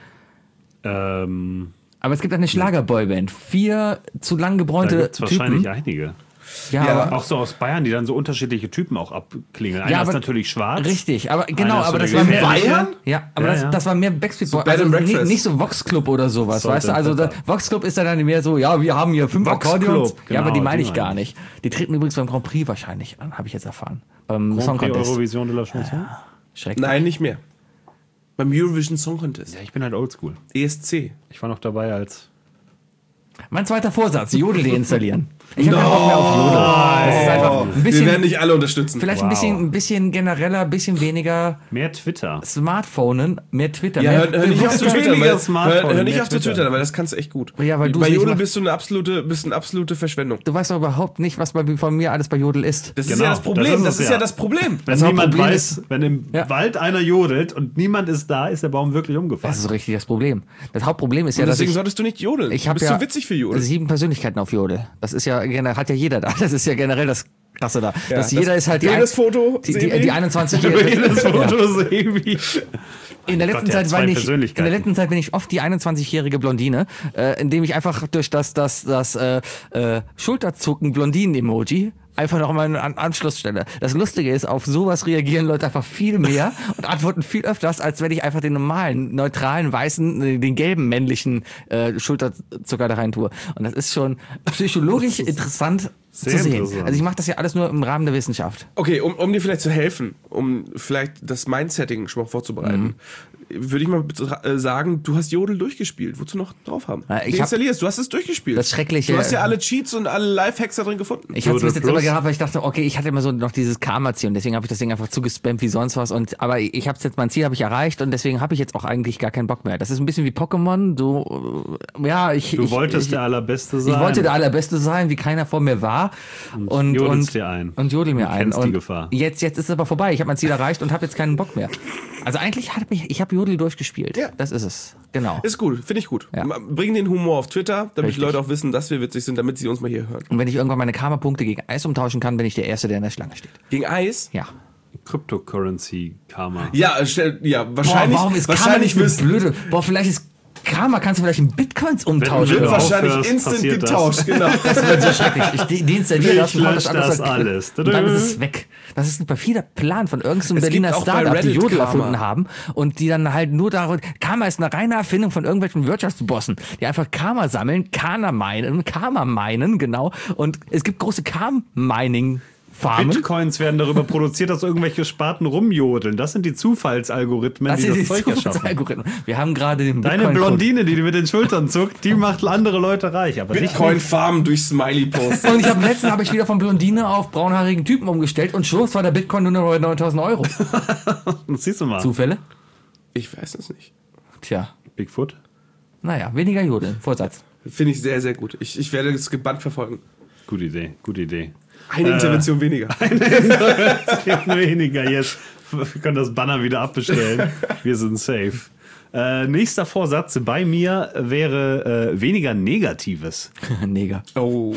Aber es gibt eine Schlagerboyband. 4 zu lang gebräunte da gibt's Typen. wahrscheinlich einige. Ja, aber Auch so aus Bayern, die dann so unterschiedliche Typen auch abklingeln. Einer Ja, ist aber- natürlich schwarz. richtig, aber genau, Einer ist aber so das der war mehr gefährliche. Bayern? Ja, aber Ja. das war mehr Backstreet Boys, Bed and also Breakfast. nicht so Vox Club oder sowas, Salt weißt du? and Also Pepper. Vox Club ist dann mehr so, ja, wir haben hier 5 Vox Akkordeons. Club, Ja, aber die genau, meine die ich gar meine nicht. Die treten übrigens beim Grand Prix wahrscheinlich an, habe ich jetzt erfahren. Beim Grand Song Prix Contest. Eurovision de la Chanson. Schrecklich. Nein, nicht mehr. Beim Eurovision Song Contest. Ja, ich bin halt oldschool. ESC. Ich war noch dabei als... Mein zweiter Vorsatz, Jodel deinstallieren. Ich habe keinen Bock mehr auf Jodel. Das ist einfach ein Wir bisschen, werden dich alle unterstützen. vielleicht Wow. ein bisschen genereller, ein bisschen weniger Mehr Twitter. Smartphonen, mehr Twitter. Ja, mehr, hör nicht auf zu twittern, weniger weil, Smartphone, hör nicht mehr auf zu Twitter. twittern, weil das kannst du echt gut. Ja, weil du's bei nicht Jodel machst. bist du eine absolute Verschwendung. Du weißt doch überhaupt nicht, was von mir alles bei Jodel ist. Das ist Genau, ja das Problem. das Das ist ist es ja ja. das Problem. Wenn Das niemand Problem weiß, wenn im Ja. Wald einer jodelt und niemand ist da, ist der Baum wirklich umgefallen. Das ist so richtig das Problem. Das Hauptproblem ist ja, Und dass deswegen ich solltest du nicht jodeln. ich du habe bist ja zu witzig für Jodel. 7 Persönlichkeiten auf Jodel. Das ist ja hat ja jeder da. Das ist ja generell das Krasse da. Dass jeder ist halt jedes Foto, die Sebi. 21-Jährige. Das Foto Sebi. In der Gott, letzten der hat Zeit zwei in der Persönlichkeiten. letzten Zeit bin ich oft die 21-jährige Blondine, indem ich einfach durch das Schulterzucken Blondinen-Emoji einfach noch mal einen Anschluss stelle. Das Lustige ist, auf sowas reagieren Leute einfach viel mehr und antworten viel öfters, als wenn ich einfach den normalen, neutralen, weißen, den gelben männlichen Schulterzucker da rein tue. Und das ist schon psychologisch interessant zu Sehr sehen. interessant. Also ich mache das ja alles nur im Rahmen der Wissenschaft. Okay, um dir vielleicht zu helfen, um vielleicht das Mindsetting schon mal vorzubereiten, würde ich mal sagen, du hast Jodel durchgespielt. Wozu noch drauf haben? Ich hab- Du hast es durchgespielt. Das Schreckliche- Du hast ja alle Cheats und alle Lifehacks da drin gefunden. Ich habe es bis jetzt Plus. immer gehabt, weil ich dachte, okay, ich hatte immer so noch dieses Karma-Ziel und deswegen habe ich das Ding einfach zugespammt wie sonst was. Aber ich habe jetzt, mein Ziel habe ich erreicht und deswegen habe ich jetzt auch eigentlich gar keinen Bock mehr. Das ist ein bisschen wie Pokémon. Du wolltest der Allerbeste sein. Ich wollte der Allerbeste sein, wie keiner vor mir war. Und jodelst dir ein. Und jodel mir Du ein. kennst die Und Gefahr. Jetzt ist es aber vorbei. Ich habe mein Ziel erreicht und habe jetzt keinen Bock mehr. Also eigentlich ich habe Jodel durchgespielt. Ja. Das ist es. Genau. Ist gut, finde ich gut. Ja. Bring den Humor auf Twitter, damit Richtig. die Leute auch wissen, dass wir witzig sind, damit sie uns mal hier hören. Und wenn ich irgendwann meine Karma-Punkte gegen Eis umtauschen kann, bin ich der Erste, der in der Schlange steht. Gegen Eis? Ja. Cryptocurrency Karma. Ja, wahrscheinlich. Warum ist Karma wahrscheinlich nicht wirst- blöde? Vielleicht ist Karma, kannst du vielleicht in Bitcoins umtauschen. Wenn du wird wahrscheinlich aufhörst, instant passiert das. getauscht, genau. Das wird so schrecklich. Ich deinstalliere das und mach lösch alles das weg. alles. Und dann ist es weg. Das ist ein perfider Plan von irgendeinem Es Berliner gibt auch bei Startup, die Reddit Jodel Karma. erfunden haben und die dann halt nur darüber. Karma ist eine reine Erfindung von irgendwelchen Wirtschaftsbossen, die einfach Karma sammeln, Karma meinen, genau. Und es gibt große Karma-Mining-Farmen. Bitcoins werden darüber produziert, dass irgendwelche Sparten rumjodeln. Das sind die Zufallsalgorithmen, Das die sind die das Zeug erschaffen. Zufallsalgorithmen. Wir haben gerade den Deine Bitcoin-Code. Blondine, die mit den Schultern zuckt, die macht andere Leute reich. Aber nicht Bitcoin-Farmen durch Smiley-Posts. Und letztens habe ich wieder von Blondine auf braunhaarigen Typen umgestellt und schon war der Bitcoin nur noch 9.000 Euro. Das siehst du mal. Zufälle? Ich weiß es nicht. Tja, Bigfoot. naja, weniger Jodeln. Vorsatz. Finde ich sehr, sehr gut. Ich werde das gebannt verfolgen. Gute Idee, gute Idee. Eine Intervention weniger. Weniger jetzt. Wir können das Banner wieder abbestellen. Wir sind safe. Nächster Vorsatz bei mir wäre weniger Negatives. Neger. Oh.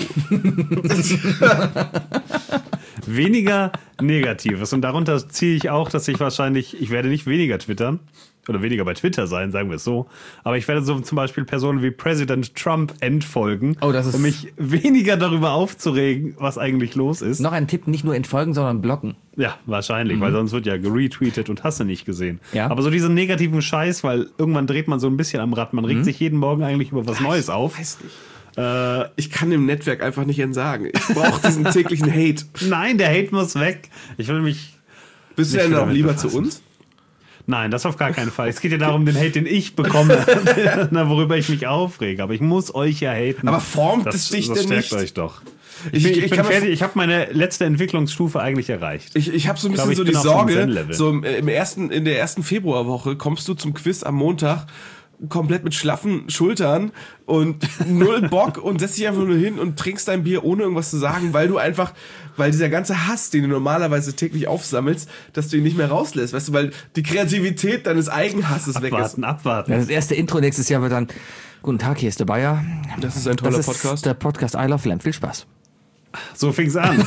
Weniger Negatives. Und darunter ziehe ich auch, dass ich werde nicht weniger twittern. oder weniger bei Twitter sein, sagen wir es so. Aber ich werde so zum Beispiel Personen wie President Trump entfolgen, um mich weniger darüber aufzuregen, was eigentlich los ist. Noch ein Tipp, nicht nur entfolgen, sondern blocken. Ja, wahrscheinlich, weil sonst wird ja geretweetet und hast du nicht gesehen. Ja. Aber so diesen negativen Scheiß, weil irgendwann dreht man so ein bisschen am Rad. Man regt sich jeden Morgen eigentlich über was Neues auf. Weiß nicht. Ich kann dem Netzwerk einfach nicht entsagen. Ich brauche diesen täglichen Hate. Nein, der Hate muss weg. Ich will mich. Bist du denn auch lieber zu uns? Nein, das auf gar keinen Fall. Es geht ja darum, den Hate, den ich bekomme, worüber ich mich aufrege. Aber ich muss euch ja haten. Aber formt es dich denn nicht? Das stärkt euch doch. Ich bin fertig. Ich habe meine letzte Entwicklungsstufe eigentlich erreicht. Ich habe so ein bisschen so die Sorge, so in der ersten Februarwoche kommst du zum Quiz am Montag komplett mit schlaffen Schultern und null Bock und setzt dich einfach nur hin und trinkst dein Bier, ohne irgendwas zu sagen, weil dieser ganze Hass, den du normalerweise täglich aufsammelst, dass du ihn nicht mehr rauslässt, weißt du, weil die Kreativität deines Eigenhasses weg ist. Abwarten. Ja, das erste Intro nächstes Jahr wird dann: Guten Tag, hier ist der Bayer. Das ist ein toller Podcast. Das ist der Podcast I Love Lamp. Viel Spaß. So fing's an.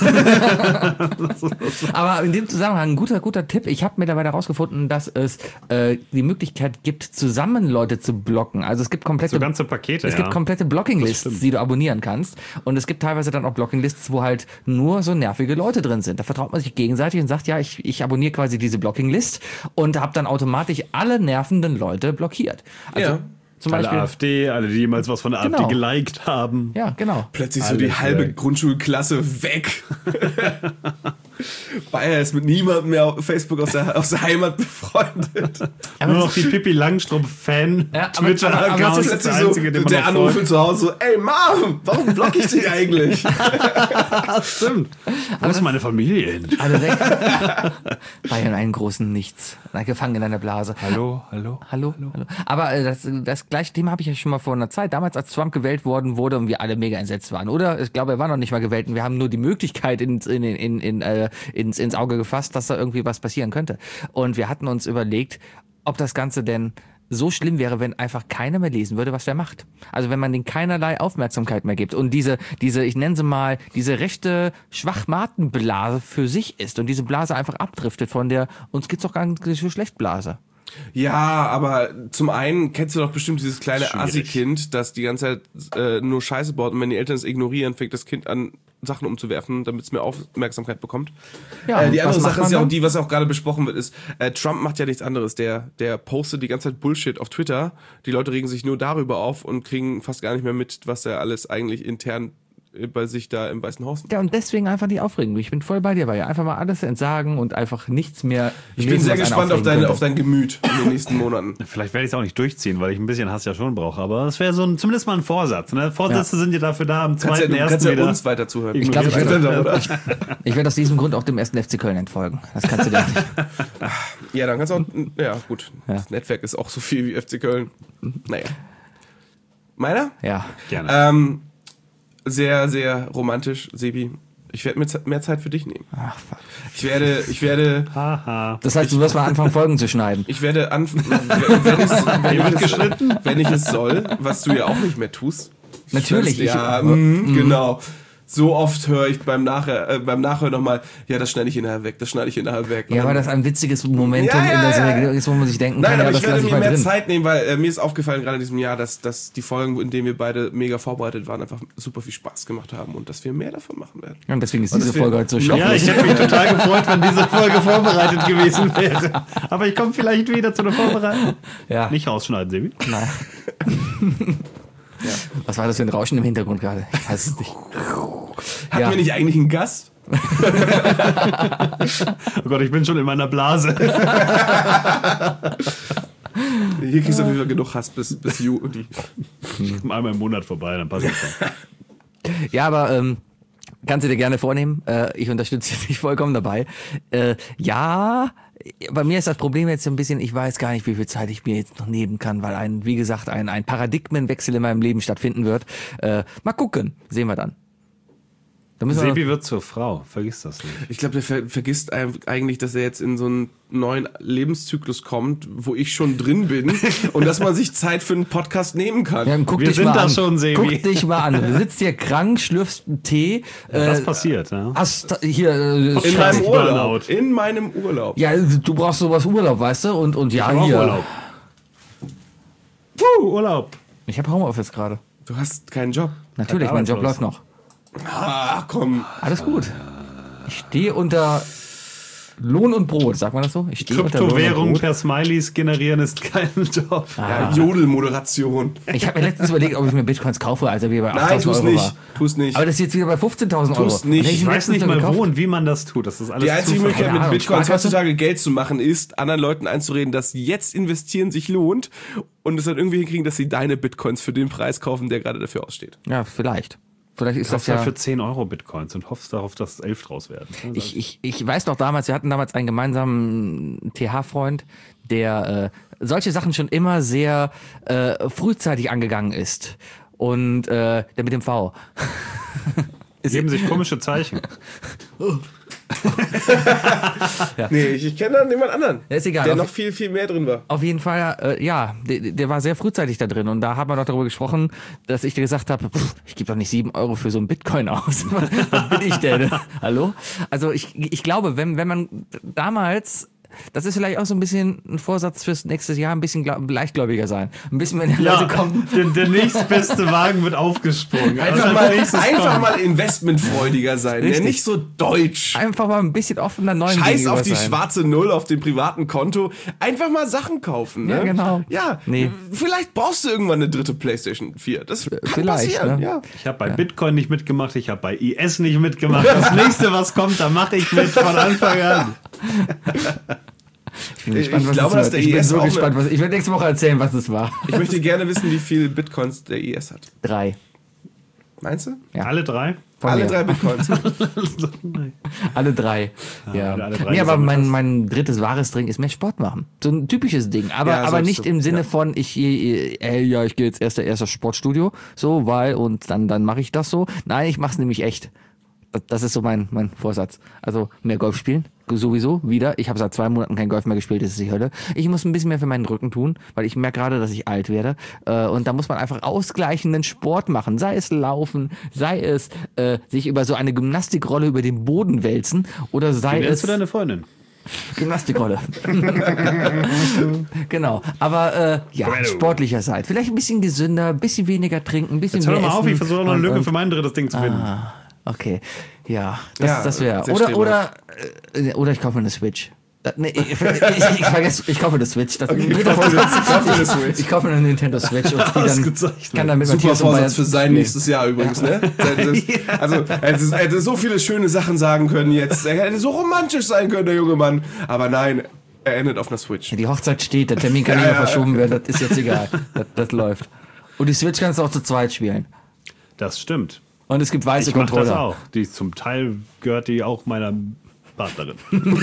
Aber in dem Zusammenhang ein guter Tipp. Ich habe mittlerweile herausgefunden, dass es die Möglichkeit gibt, zusammen Leute zu blocken. Also es gibt komplette, so ganze Pakete, es gibt komplette Blocking-Lists, die du abonnieren kannst. Und es gibt teilweise dann auch Blocking-Lists, wo halt nur so nervige Leute drin sind. Da vertraut man sich gegenseitig und sagt, ja, ich abonniere quasi diese Blocking-List und habe dann automatisch alle nervenden Leute blockiert. Also, ja. Zum alle Beispiel AfD, alle, die jemals was von der AfD geliked haben. Ja, genau. Plötzlich so die halbe Grundschulklasse weg. Bayer ist mit niemandem mehr auf Facebook aus der Heimat befreundet. Nur noch die Pippi Langstrumpf-Fan. Ja, Twitter-Account ist plötzlich so, der Anrufe zu Hause so: Ey Mom, warum blocke ich dich eigentlich? Stimmt. Wo ist meine Familie hin? Alle weg. Bayern einen großen Nichts. Gefangen in einer Blase. Hallo. Aber das gleiche Thema habe ich ja schon mal vor einer Zeit. Damals, als Trump gewählt worden wurde und wir alle mega entsetzt waren. Oder? Ich glaube, er war noch nicht mal gewählt und wir haben nur die Möglichkeit ins Auge gefasst, dass da irgendwie was passieren könnte. Und wir hatten uns überlegt, ob das Ganze denn so schlimm wäre, wenn einfach keiner mehr lesen würde, was der macht. Also wenn man denen keinerlei Aufmerksamkeit mehr gibt und diese, ich nenne sie mal, diese rechte Schwachmatenblase für sich ist und diese Blase einfach abdriftet von der uns geht's doch gar nicht so schlecht Blase. Ja, aber zum einen kennst du doch bestimmt dieses kleine Assi-Kind, das die ganze Zeit nur Scheiße baut und wenn die Eltern es ignorieren, fängt das Kind an, Sachen umzuwerfen, damit es mehr Aufmerksamkeit bekommt. Ja, die andere Sache ist ja auch die, was auch gerade besprochen wird, ist, Trump macht ja nichts anderes. Der postet die ganze Zeit Bullshit auf Twitter. Die Leute regen sich nur darüber auf und kriegen fast gar nicht mehr mit, was er alles eigentlich intern bei sich da im Weißen Haus. Ja, und deswegen einfach die Aufregung. Ich bin voll bei dir, weil einfach mal alles entsagen und einfach nichts mehr. Ich bin sehr gespannt auf dein Gemüt in den nächsten Monaten. Vielleicht werde ich es auch nicht durchziehen, weil ich ein bisschen Hass ja schon brauche. Aber es wäre so zumindest mal ein Vorsatz. Ne? Vorsätze sind ja dafür da, am 2.1. Du kannst ja uns weiter zuhören. Ich glaube, ich werde aus diesem Grund auch dem 1. FC Köln entfolgen. Das kannst du dir nicht. Ja, dann kannst du auch. Ja, gut. Ja. Das Netzwerk ist auch so viel wie FC Köln. Naja. Meiner? Ja. Gerne. Sehr, sehr romantisch, Sebi. Ich werde mehr Zeit für dich nehmen. Ach, fuck. Ich werde. Haha. Das heißt, du wirst mal anfangen, Folgen zu schneiden. Ich werde wenn ich es soll, was du ja auch nicht mehr tust. Natürlich. Genau. So oft höre ich beim Nachhören nochmal, ja, das schneide ich nachher weg, Ja, weil das ein witziges Momentum in der Serie ist, wo man sich denken kann, aber ja, ich werde mir mehr Zeit nehmen, weil mir ist aufgefallen gerade in diesem Jahr, dass die Folgen, in denen wir beide mega vorbereitet waren, einfach super viel Spaß gemacht haben und dass wir mehr davon machen werden. Und deswegen ist diese Folge heute so schön. Ja, ich hätte mich total gefreut, wenn diese Folge vorbereitet gewesen wäre. Aber ich komme vielleicht wieder zu einer Vorbereitung. Ja. Nicht rausschneiden, Sebi. Nein. Ja. Was war das für ein Rauschen im Hintergrund gerade? Ich weiß es nicht. Hatten wir nicht eigentlich einen Gast? Oh Gott, ich bin schon in meiner Blase. Hier kriegst du auf jeden Fall genug Hass bis Juli. Einmal im Monat vorbei, dann passt es schon. Ja, aber kannst du dir gerne vornehmen. Ich unterstütze dich vollkommen dabei. Ja, bei mir ist das Problem jetzt so ein bisschen, ich weiß gar nicht, wie viel Zeit ich mir jetzt noch nehmen kann, weil ein Paradigmenwechsel in meinem Leben stattfinden wird. Mal gucken, sehen wir dann. Sebi wird zur Frau, vergiss das nicht. Ich glaube, der vergisst eigentlich, dass er jetzt in so einen neuen Lebenszyklus kommt, wo ich schon drin bin und dass man sich Zeit für einen Podcast nehmen kann. Ja, Wir sind da schon, Sebi. Guck dich mal an. Du sitzt hier krank, schlürfst einen Tee. Das passiert, ja. Hast hier in meinem Urlaub. In meinem Urlaub. Ja, du brauchst sowas Urlaub, weißt du? Und ja, hier. Urlaub. Urlaub. Ich habe Homeoffice gerade. Du hast keinen Job. Natürlich, mein Job läuft noch. Ach komm. Alles gut. Ich stehe unter Lohn und Brot, sagt man das so? Ich stehe unter Lohn und Kryptowährung Brot. per Smileys generieren ist kein Job. Ja, Jodelmoderation. Ich habe mir letztens überlegt, ob ich mir Bitcoins kaufe, als er wieder bei 8.000 Nein, tu's Euro nicht. war. Tu's nicht. Aber das ist jetzt wieder bei 15.000 Euro. Tu's nicht. Und Ich weiß nicht mal gekauft. wo und wie man das tut. Das ist alles Die einzige Zufall. Möglichkeit, Keine mit Ahnung, Bitcoins Sparkasse? heutzutage Geld zu machen, ist, anderen Leuten einzureden, dass jetzt investieren sich lohnt und es dann irgendwie hinkriegen, dass sie deine Bitcoins für den Preis kaufen, der gerade dafür aussteht. Ja, vielleicht. Vielleicht ist Kaufst das ja ja... für 10 Euro Bitcoins und hoffst darauf, dass 11 draus werden. Ich weiß noch damals, wir hatten damals einen gemeinsamen TH-Freund, der solche Sachen schon immer sehr frühzeitig angegangen ist. Und der mit dem V. Geben sich komische Zeichen. Nee, ich kenne da jemand anderen, Ja, ist egal. der Auf- noch viel, viel mehr drin war. Auf jeden Fall, ja, der war sehr frühzeitig da drin. Und da haben wir doch darüber gesprochen, dass ich dir gesagt habe, ich gebe doch nicht 7 Euro für so einen Bitcoin aus. Was bin ich denn? Hallo? Also ich glaube, wenn man damals... Das ist vielleicht auch so ein bisschen ein Vorsatz fürs nächste Jahr, ein bisschen leichtgläubiger sein. Ein bisschen, wenn die Leute kommen. Der nächstbeste Wagen wird aufgesprungen. Einfach mal investmentfreudiger sein, Richtig. der nicht so deutsch. Einfach mal ein bisschen offener neuen Scheiß gegenüber auf die sein. schwarze Null auf dem privaten Konto. Einfach mal Sachen kaufen. Ne? Ja, genau. Ja, Nee. vielleicht brauchst du irgendwann eine dritte PlayStation 4. Das kann Vielleicht, passieren. ne? Ja. Ich habe bei Bitcoin nicht mitgemacht, ich habe bei IS nicht mitgemacht. Das nächste, was kommt, da mache ich mit von Anfang an. Ich bin gespannt, Ich was glaube, es dass der wird. Ich bin IS so auch gespannt. Ich werde nächste Woche erzählen, was es war. Ich möchte gerne wissen, wie viel Bitcoins der IS hat. 3. Meinst du? Ja. Alle drei? Von Alle mir. 3 Bitcoins. Alle 3. Ja. alle drei Nee, aber gesammelt mein drittes wahres Ding ist mehr Sport machen. So ein typisches Ding. Aber, Ja, aber so- nicht so- im Sinne ja. von, ich gehe jetzt erst das Sportstudio, so, weil, und dann mache ich das so. Nein, ich mache es nämlich echt. Das ist so mein Vorsatz. Also mehr Golf spielen, sowieso, wieder. Ich habe seit 2 Monaten kein Golf mehr gespielt, das ist die Hölle. Ich muss ein bisschen mehr für meinen Rücken tun, weil ich merke gerade, dass ich alt werde. Und da muss man einfach ausgleichenden Sport machen. Sei es Laufen, sei es sich über so eine Gymnastikrolle über den Boden wälzen oder sei Wie es... nennst du deine Freundin? Gymnastikrolle. Genau. Aber ja, Bueno. sportlicher seid. Vielleicht ein bisschen gesünder, ein bisschen weniger trinken, ein bisschen Jetzt hör mehr doch mal auf, essen. ich versuche noch eine Und- Lücke und- für mein drittes Ding zu finden. Okay, ja, Ja, das wäre. sehr Oder ich kaufe eine Switch. Nee, ich vergesse, ich kaufe eine Switch. Das ich kaufe eine Nintendo Switch und spiele dann, Ausgezeichnet. kann dann mit Super Matthias und Vorsatz Bayern für sein nächstes Jahr übrigens, ne? Also, er hätte so viele schöne Sachen sagen können jetzt. Er hätte so romantisch sein können, der junge Mann. Aber nein, er endet auf einer Switch. Die Hochzeit steht, der Termin kann nicht mehr verschoben werden, das ist jetzt egal. Das läuft. Und die Switch kannst du auch zu zweit spielen. Das stimmt. Und es gibt weiße Ich mache das Controller. auch. Die zum Teil gehört die auch meiner Partnerin.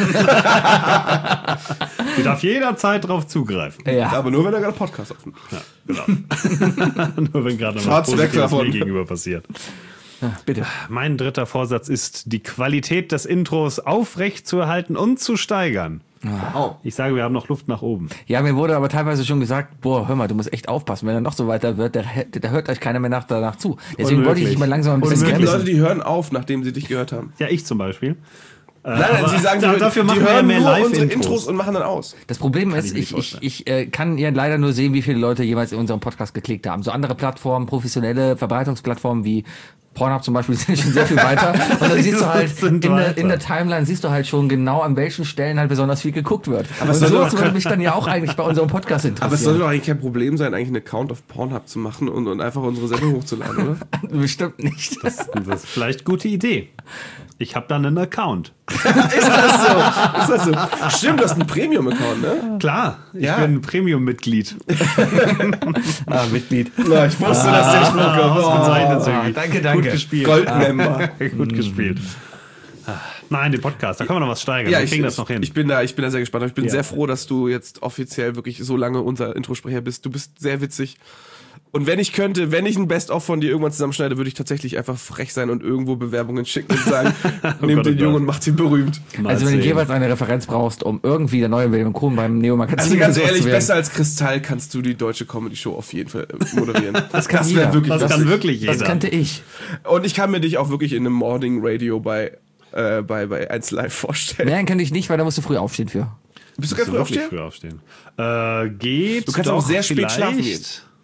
Die darf jederzeit drauf zugreifen. Ja. Aber nur, wenn er gerade Podcast aufnimmt. Ja, genau. Nur wenn gerade noch was Schatz, weg Positives davon. mir gegenüber passiert. Bitte. Mein dritter Vorsatz ist, die Qualität des Intros aufrecht zu erhalten und zu steigern. Oh. Ich sage, wir haben noch Luft nach oben. Ja, mir wurde aber teilweise schon gesagt, boah, hör mal, du musst echt aufpassen, wenn er noch so weiter wird, da hört euch keiner mehr danach zu. Deswegen wollte ich dich mal langsam ein Und bisschen es gibt bremsen. Leute, die hören auf, nachdem sie dich gehört haben. Ja, ich zum Beispiel. Nein, aber sie sagen, dafür machen die wir ja hören mehr nur unsere Live-Intros. Intros und machen dann aus. Das Problem ist, ich mir nicht ich kann ja leider nur sehen, wie viele Leute jeweils in unserem Podcast geklickt haben. So andere Plattformen, professionelle Verbreitungsplattformen wie Pornhub zum Beispiel sind schon sehr viel weiter. Und dann siehst du halt Sind in weiter. der Timeline siehst du halt schon genau, an welchen Stellen halt besonders viel geguckt wird. Aber es soll sowas doch- würde mich dann ja auch eigentlich bei unserem Podcast Aber es interessieren. sollte doch eigentlich kein Problem sein, eigentlich einen Account auf Pornhub zu machen und einfach unsere Sendung hochzuladen, oder? Bestimmt nicht. Das ist vielleicht eine gute Idee. Ich habe dann einen Account. Ist das so? Stimmt, du hast einen Premium-Account, ne? Klar, ich Ja. bin Premium-Mitglied. Mitglied. Ja, ich wusste, dass der Spruch kommt. Ausgezeichnet, Sergej. danke. Gut gespielt. Goldmember. Gut gespielt. Nein, den Podcast, da kann man noch was steigern. Ja, Wir ich, kriegen das noch hin. ich bin da sehr gespannt. Aber ich bin Ja. sehr froh, dass du jetzt offiziell wirklich so lange unser Introsprecher bist. Du bist sehr witzig. Und wenn ich ein Best-of von dir irgendwann zusammenschneide, würde ich tatsächlich einfach frech sein und irgendwo Bewerbungen schicken und sagen, nehmt Gott, den oh Jungen Gott. und macht ihn berühmt. Mal Also wenn du sehen. jeweils eine Referenz brauchst, um irgendwie der neue Wilhelm Kuhn beim Neo-Magazin Also ganz gesucht ehrlich, zu werden. besser als Kristall kannst du die deutsche Comedy-Show auf jeden Fall moderieren. Das kann wär jeder. wirklich Das kann wirklich jeder. Das könnte ich. Und ich kann mir dich auch wirklich in einem Morning Radio bei 1 Live vorstellen. Nein, könnte ich nicht, weil da musst du früh aufstehen für. Bist du Musst ganz du früh wirklich aufstehen? früh aufstehen. Geht. Du kannst auch doch sehr spät vielleicht. schlafen gehen.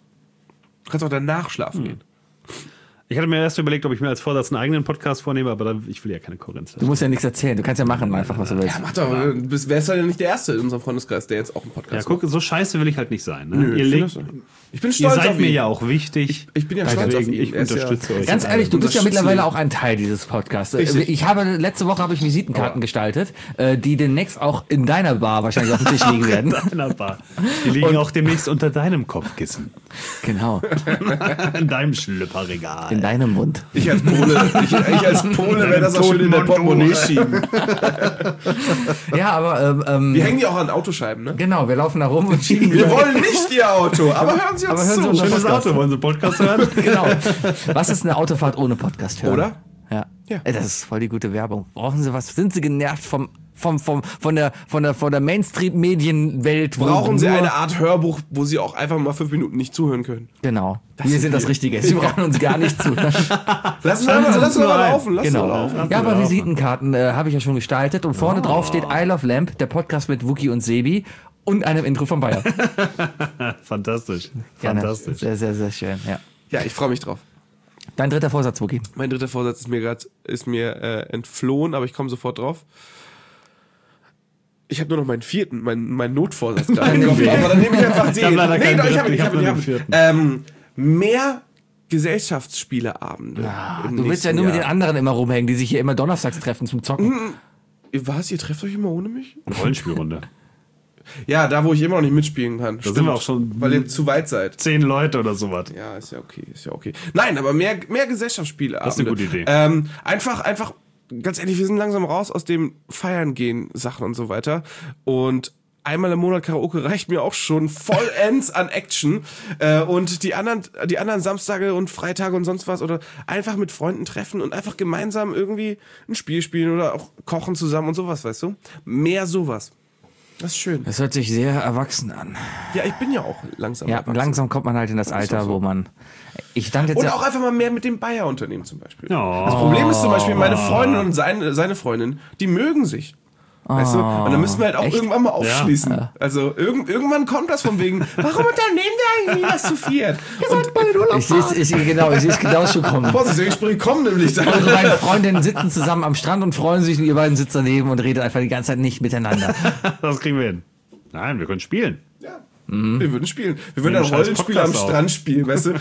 Du kannst auch danach schlafen gehen. Ich hatte mir erst überlegt, ob ich mir als Vorsatz einen eigenen Podcast vornehme, aber ich will ja keine Konkurrenz. Du musst ja nichts erzählen, du kannst ja machen einfach, was du willst. Ja, mach doch. Du wärst ja nicht der Erste in unserem Freundeskreis, der jetzt auch einen Podcast Ja, guck, so scheiße will ich halt nicht sein. Ne? Nö, ich bin stolz ihr seid auf mir ihn. ja auch wichtig. Ich bin ja stolz auf ihn. Ich unterstütze euch. Ganz ehrlich, du bist ja Unterstützen mittlerweile ihn. auch ein Teil dieses Podcasts. Richtig. Letzte Woche habe ich Visitenkarten gestaltet, die demnächst auch in deiner Bar wahrscheinlich auf dem Tisch liegen werden. Deiner Bar. Die liegen auch demnächst unter deinem Kopfkissen. Genau, In deinem Schlüpperregal. in deinem Mund. Ich als Pole werde das auch schön in der Portemonnaie schieben. Ja, aber Wir hängen die auch an Autoscheiben, ne? genau, wir laufen da rum und schieben. Wir wollen nicht Ihr Auto, aber hören Sie uns Aber hören Sie zu. uns Schönes Podcast. Auto. Wollen Sie einen Podcast hören? Genau. Was ist eine Autofahrt ohne Podcast hören? Oder? Ja. Ja. Das ist voll die gute Werbung. Brauchen Sie was? Sind Sie genervt von der Mainstream-Medienwelt? Brauchen Sie eine Art Hörbuch, wo Sie auch einfach mal 5 Minuten nicht zuhören können? Genau. Wir sind das Richtige. Sie brauchen uns gar nicht zu. Lass uns mal laufen. Genau. laufen. Ja, aber Visitenkarten habe ich ja schon gestaltet und vorne drauf steht I Love Lamp, der Podcast mit Wookie und Sebi und einem Intro von Bayer. Fantastisch. Gerne. Fantastisch. Sehr, sehr, sehr schön. Ja. Ja, ich freue mich drauf. Dein dritter Vorsatz, Wookie. Mein dritter Vorsatz ist mir entflohen, aber ich komme sofort drauf. Ich habe nur noch meinen vierten, meinen Notvorsatz gerade im Kopf, aber dann nehme ich einfach den. Ich hab leider keinen dritten, ich hab nur den ihn. vierten. Mehr Gesellschaftsspieleabende. im Du willst ja nächsten nur mit den Jahr. anderen immer rumhängen, die sich hier immer donnerstags treffen zum Zocken. Was? Ihr trefft euch immer ohne mich? Rollenspielrunde. Ja, da wo ich immer noch nicht mitspielen kann. Da sind wir auch schon Weil ihr zu weit seid. 10 Leute oder sowas. Ja, ist ja okay. Nein, aber mehr Gesellschaftsspiele. Das ist eine gute Idee. Einfach, ganz ehrlich, wir sind langsam raus aus dem Feiern gehen Sachen und so weiter. Und einmal im Monat Karaoke reicht mir auch schon vollends an Action. Und die anderen Samstage und Freitage und sonst was oder einfach mit Freunden treffen und einfach gemeinsam irgendwie ein Spiel spielen oder auch kochen zusammen und sowas, weißt du? Mehr sowas. Das ist schön. Das hört sich sehr erwachsen an. Ja, ich bin ja auch langsam. Ja, erwachsen. langsam kommt man halt in das Alter, auch so. wo man. Ich stand jetzt Und ja, auch einfach mal mehr mit dem Bayer-Unternehmen zum Beispiel. Oh. Das Problem ist zum Beispiel, meine Freundin und seine Freundin, die mögen sich. Weißt du? Und dann müssen wir halt auch echt? irgendwann mal aufschließen. Also irgendwann kommt das von wegen, warum unternehmen wir eigentlich was zu viert? ich sehe es genau schon kommen. Vorsicht, die Gespräche kommen nämlich dann. Eure beiden Freundinnen sitzen zusammen am Strand und freuen sich und ihr beiden sitzt daneben und redet einfach die ganze Zeit nicht miteinander. Das kriegen wir hin. Nein, wir können spielen. Ja. Wir würden spielen. Wir würden Nehmen ein scheiß Rollenspiel am Podcast auf. Strand spielen, weißt du?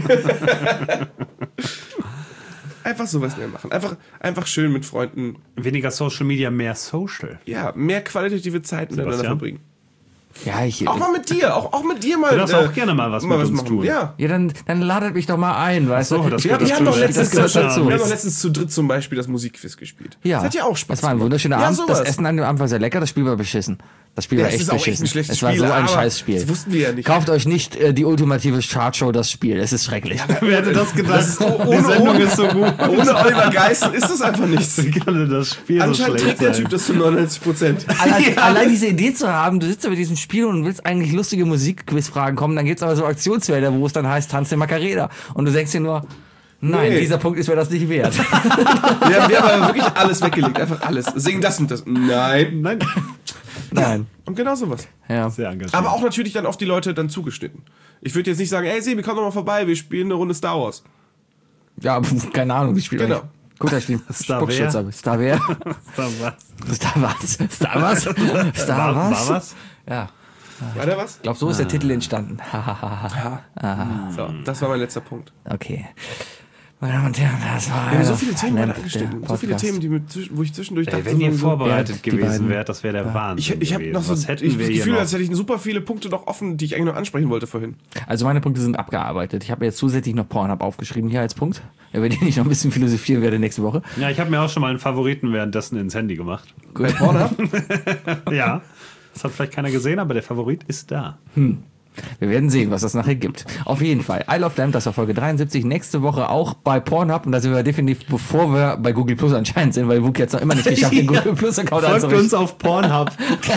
Einfach sowas mehr machen. Einfach schön mit Freunden, Weniger Social Media, mehr Social. ja, mehr qualitative Zeit miteinander Sebastian? verbringen. Ja, Auch mal mit dir, auch mit dir mal. Du darfst auch gerne mal was mit uns machen. tun. Ja. ja, dann ladet mich doch mal ein, weißt So, du? das Wir gehört haben doch dazu. letztens, Das gehört dazu. wir haben doch letztens zu dritt zum Beispiel das Musikquiz gespielt. Ja, Das hat ja auch Spaß Das war ein gemacht. wunderschöner Ja, Abend. sowas. Das Essen an dem Abend war sehr lecker, das Spiel war beschissen. Das Spiel Ja, war es echt ist auch echt beschissen. ein schlechtes Es war Spiel, so ein aber Scheißspiel. das wussten wir ja nicht. Kauft euch nicht die ultimative Chartshow, das Spiel. Es ist schrecklich. Wer hätte das gedacht? Die Sendung ist so gut. Ohne Oliver Geißen ist das einfach nichts. Wie kann das Spiel so Anscheinend schlecht trägt der sein? Typ das zu 99%. Allein diese Idee zu haben, du sitzt da mit diesem Spiel und willst eigentlich lustige Musikquizfragen kommen, dann gibt's aber so Aktionsfelder, wo es dann heißt, tanz den Macarena. Und du denkst dir nur, nein, Nee. dieser Punkt ist mir das nicht wert. Wir haben aber wirklich alles weggelegt. Einfach alles. Singen das und das. Nein. Nein. Nein. Und genau sowas. Ja. Sehr engagiert. Aber auch natürlich dann auf die Leute dann zugeschnitten. Ich würde jetzt nicht sagen, ey Sebi, komm doch mal vorbei, wir spielen eine Runde Star Wars. Ja, keine Ahnung, wie spielt Genau. Guter Spiel. Star Spuckschutz, wer? aber Star wer? Star was? Star was? Star was? War was? Ja. War da was? Ich glaube, so ist der Titel entstanden. So, das war mein letzter Punkt. Okay. Meine Damen und Herren, das war Wir haben so einer viele Themen der heute angestellt. So viele Podcast. Themen, wo ich zwischendurch dachte, Wenn ihr so, vorbereitet die gewesen beiden. wärt, das wäre der Wahnsinn ich habe gewesen. noch so Was hätten ich wir das hier Gefühl, noch? als hätte ich super viele Punkte noch offen, die ich eigentlich noch ansprechen wollte vorhin. Also meine Punkte sind abgearbeitet. Ich habe jetzt zusätzlich noch Pornhub aufgeschrieben hier als Punkt, über den ich noch ein bisschen philosophieren werde nächste Woche. Ja, ich habe mir auch schon mal einen Favoriten währenddessen ins Handy gemacht. Bei Pornhub? Ja, das hat vielleicht keiner gesehen, aber der Favorit ist da. Wir werden sehen, was das nachher gibt. Auf jeden Fall. I Love Lamp, das war Folge 73. Nächste Woche auch bei Pornhub. Und da sind wir definitiv, bevor wir bei Google Plus anscheinend sind, weil Wookie jetzt noch immer nicht geschafft, den Google Plus Account Folgt anzurichten. uns auf Pornhub.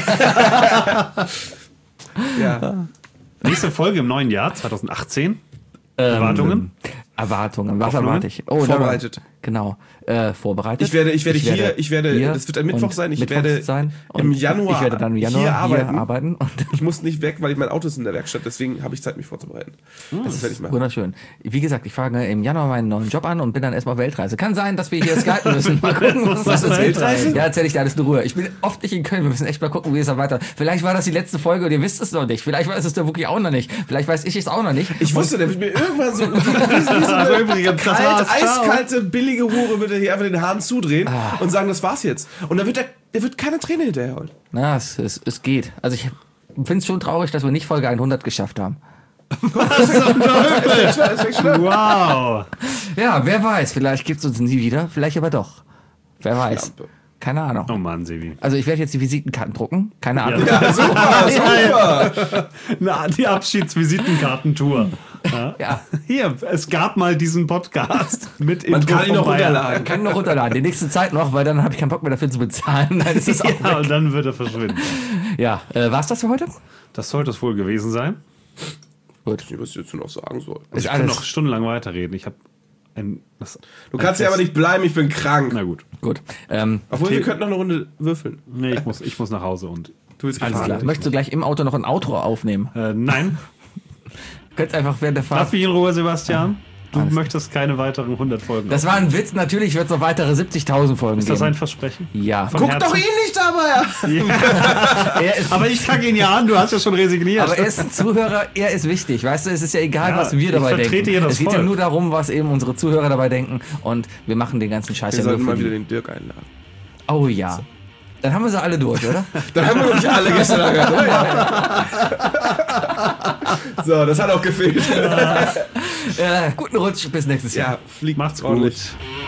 Ja. Nächste Folge im neuen Jahr, 2018. Erwartungen? Erwartungen. Was Hoffnungen? erwarte ich? Oh, Vorbereitet. Genau. Vorbereitet. Ich werde hier, das wird ein Mittwoch sein, ich werde im Januar, ich werde dann im Januar hier arbeiten. Und ich muss nicht weg, weil mein Auto ist in der Werkstatt, deswegen habe ich Zeit, mich vorzubereiten. Das werde ich machen. Wunderschön. Wie gesagt, ich fange im Januar meinen neuen Job an und bin dann erstmal auf Weltreise. Kann sein, dass wir hier skypen müssen. Mal gucken, was ist Weltreise? Ja, erzähl ich dir alles in Ruhe. Ich bin oft nicht in Köln, wir müssen echt mal gucken, wie es da weiter. Vielleicht war das die letzte Folge und ihr wisst es noch nicht. Vielleicht weiß es der Wookie auch noch nicht. Vielleicht weiß ich es auch noch nicht. Ich wusste, der wird mir irgendwann so wie so eine eiskalte, billige Hure wird er hier einfach den Hahn zudrehen und sagen, das war's jetzt. Und dann wird keine Träne hinterher holen. Na, es geht. Also ich finde es schon traurig, dass wir nicht Folge 100 geschafft haben. Wow. Ja, wer weiß, vielleicht gibt es uns nie wieder, vielleicht aber doch. Wer weiß. Keine Ahnung. Oh Mann, Sebi. Also ich werde jetzt die Visitenkarten drucken. Keine Ahnung. Ja, super. Na, die Abschiedsvisitenkartentour. Ja. Hier, es gab mal diesen Podcast mit Man Info kann ihn vom noch Bayern. runterladen. Kann noch runterladen. Die nächste Zeit noch, weil dann habe ich keinen Bock mehr dafür zu bezahlen. Dann ist es auch Ja, und dann wird er verschwinden. ja, war's das für heute? Das sollte es wohl gewesen sein. Gut. Was ich jetzt noch sagen soll. Ich kann noch stundenlang weiterreden. Ich habe Du kannst ja aber nicht bleiben, ich bin krank. Na gut. Gut. Obwohl, wir könnten noch eine Runde würfeln. Nee, ich muss nach Hause und. Du willst Alles gefahren. klar. Möchtest du gleich im Auto noch ein Outro aufnehmen? Nein. Könntest einfach während der Fahrt. Lass mich in Ruhe, Sebastian. Du möchtest keine weiteren 100 Folgen. Das war ein Witz. Natürlich wird es noch weitere 70.000 Folgen Ist das geben. ein Versprechen? Ja. Von Guck Herzen? doch ihn nicht dabei! Er ist, Aber ich kacke ihn ja an, du hast ja schon resigniert. aber er ist ein Zuhörer, er ist wichtig. Weißt du, es ist ja egal, Ja, was wir ich dabei vertrete denken. hier das Es geht ja Volk. nur darum, was eben unsere Zuhörer dabei denken. Und wir machen den ganzen Scheiß Wir ja nur sollten für mal wieder die. den Dirk einladen. Oh ja. Dann haben wir sie alle durch, oder? Dann haben wir noch nicht alle gestern gehört. So, das hat auch gefehlt. Guten Rutsch, bis nächstes Jahr. Ja, fliegt Macht's ordentlich. gut.